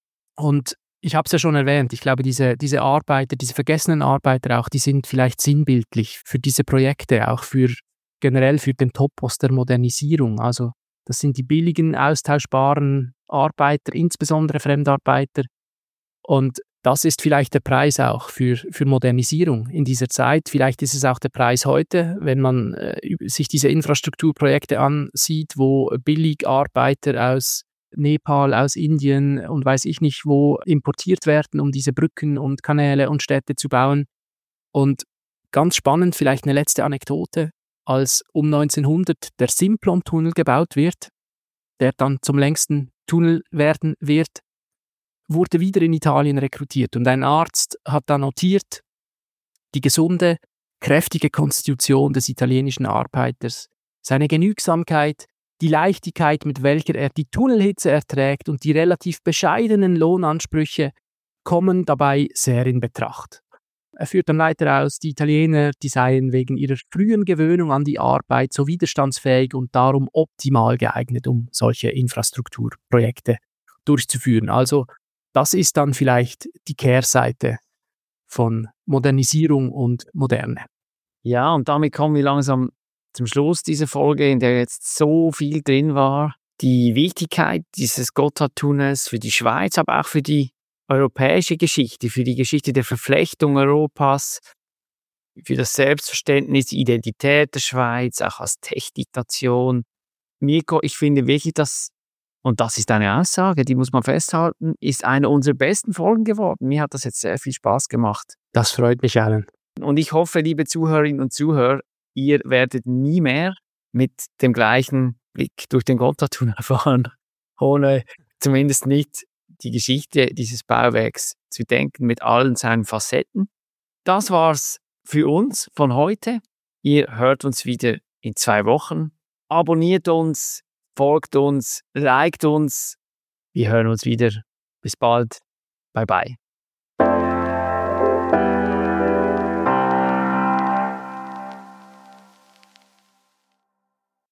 Speaker 6: Und ich habe es ja schon erwähnt, ich glaube, diese Arbeiter, diese vergessenen Arbeiter auch, die sind vielleicht sinnbildlich für diese Projekte, auch generell für den Topos der Modernisierung. Also das sind die billigen, austauschbaren Arbeiter, insbesondere Fremdarbeiter. Und das ist vielleicht der Preis auch für Modernisierung in dieser Zeit. Vielleicht ist es auch der Preis heute, wenn man sich diese Infrastrukturprojekte ansieht, wo Billigarbeiter aus Nepal, aus Indien und weiß ich nicht wo importiert werden, um diese Brücken und Kanäle und Städte zu bauen. Und ganz spannend, vielleicht eine letzte Anekdote, als um 1900 der Simplon-Tunnel gebaut wird, der dann zum längsten Tunnel werden wird, wurde wieder in Italien rekrutiert und ein Arzt hat da notiert, die gesunde, kräftige Konstitution des italienischen Arbeiters, seine Genügsamkeit, die Leichtigkeit, mit welcher er die Tunnelhitze erträgt und die relativ bescheidenen Lohnansprüche kommen dabei sehr in Betracht. Er führt dann weiter aus, die Italiener, die seien wegen ihrer frühen Gewöhnung an die Arbeit so widerstandsfähig und darum optimal geeignet, um solche Infrastrukturprojekte durchzuführen. Also das ist dann vielleicht die Kehrseite von Modernisierung und Moderne.
Speaker 2: Ja, und damit kommen wir langsam zum Schluss dieser Folge, in der jetzt so viel drin war. Die Wichtigkeit dieses Gotthardtunnels für die Schweiz, aber auch für die europäische Geschichte, für die Geschichte der Verflechtung Europas, für das Selbstverständnis, die Identität der Schweiz, auch als Tech-Diktation. Mirko, ich finde wirklich, und das ist eine Aussage, die muss man festhalten, ist eine unserer besten Folgen geworden. Mir hat das jetzt sehr viel Spaß gemacht.
Speaker 6: Das freut mich, Alan.
Speaker 2: Und ich hoffe, liebe Zuhörerinnen und Zuhörer, ihr werdet nie mehr mit dem gleichen Blick durch den Gotthardtunnel fahren, ohne zumindest nicht die Geschichte dieses Bauwerks zu denken mit allen seinen Facetten. Das war's für uns von heute. Ihr hört uns wieder in 2 Wochen. Abonniert uns, folgt uns, liked uns. Wir hören uns wieder. Bis bald. Bye bye.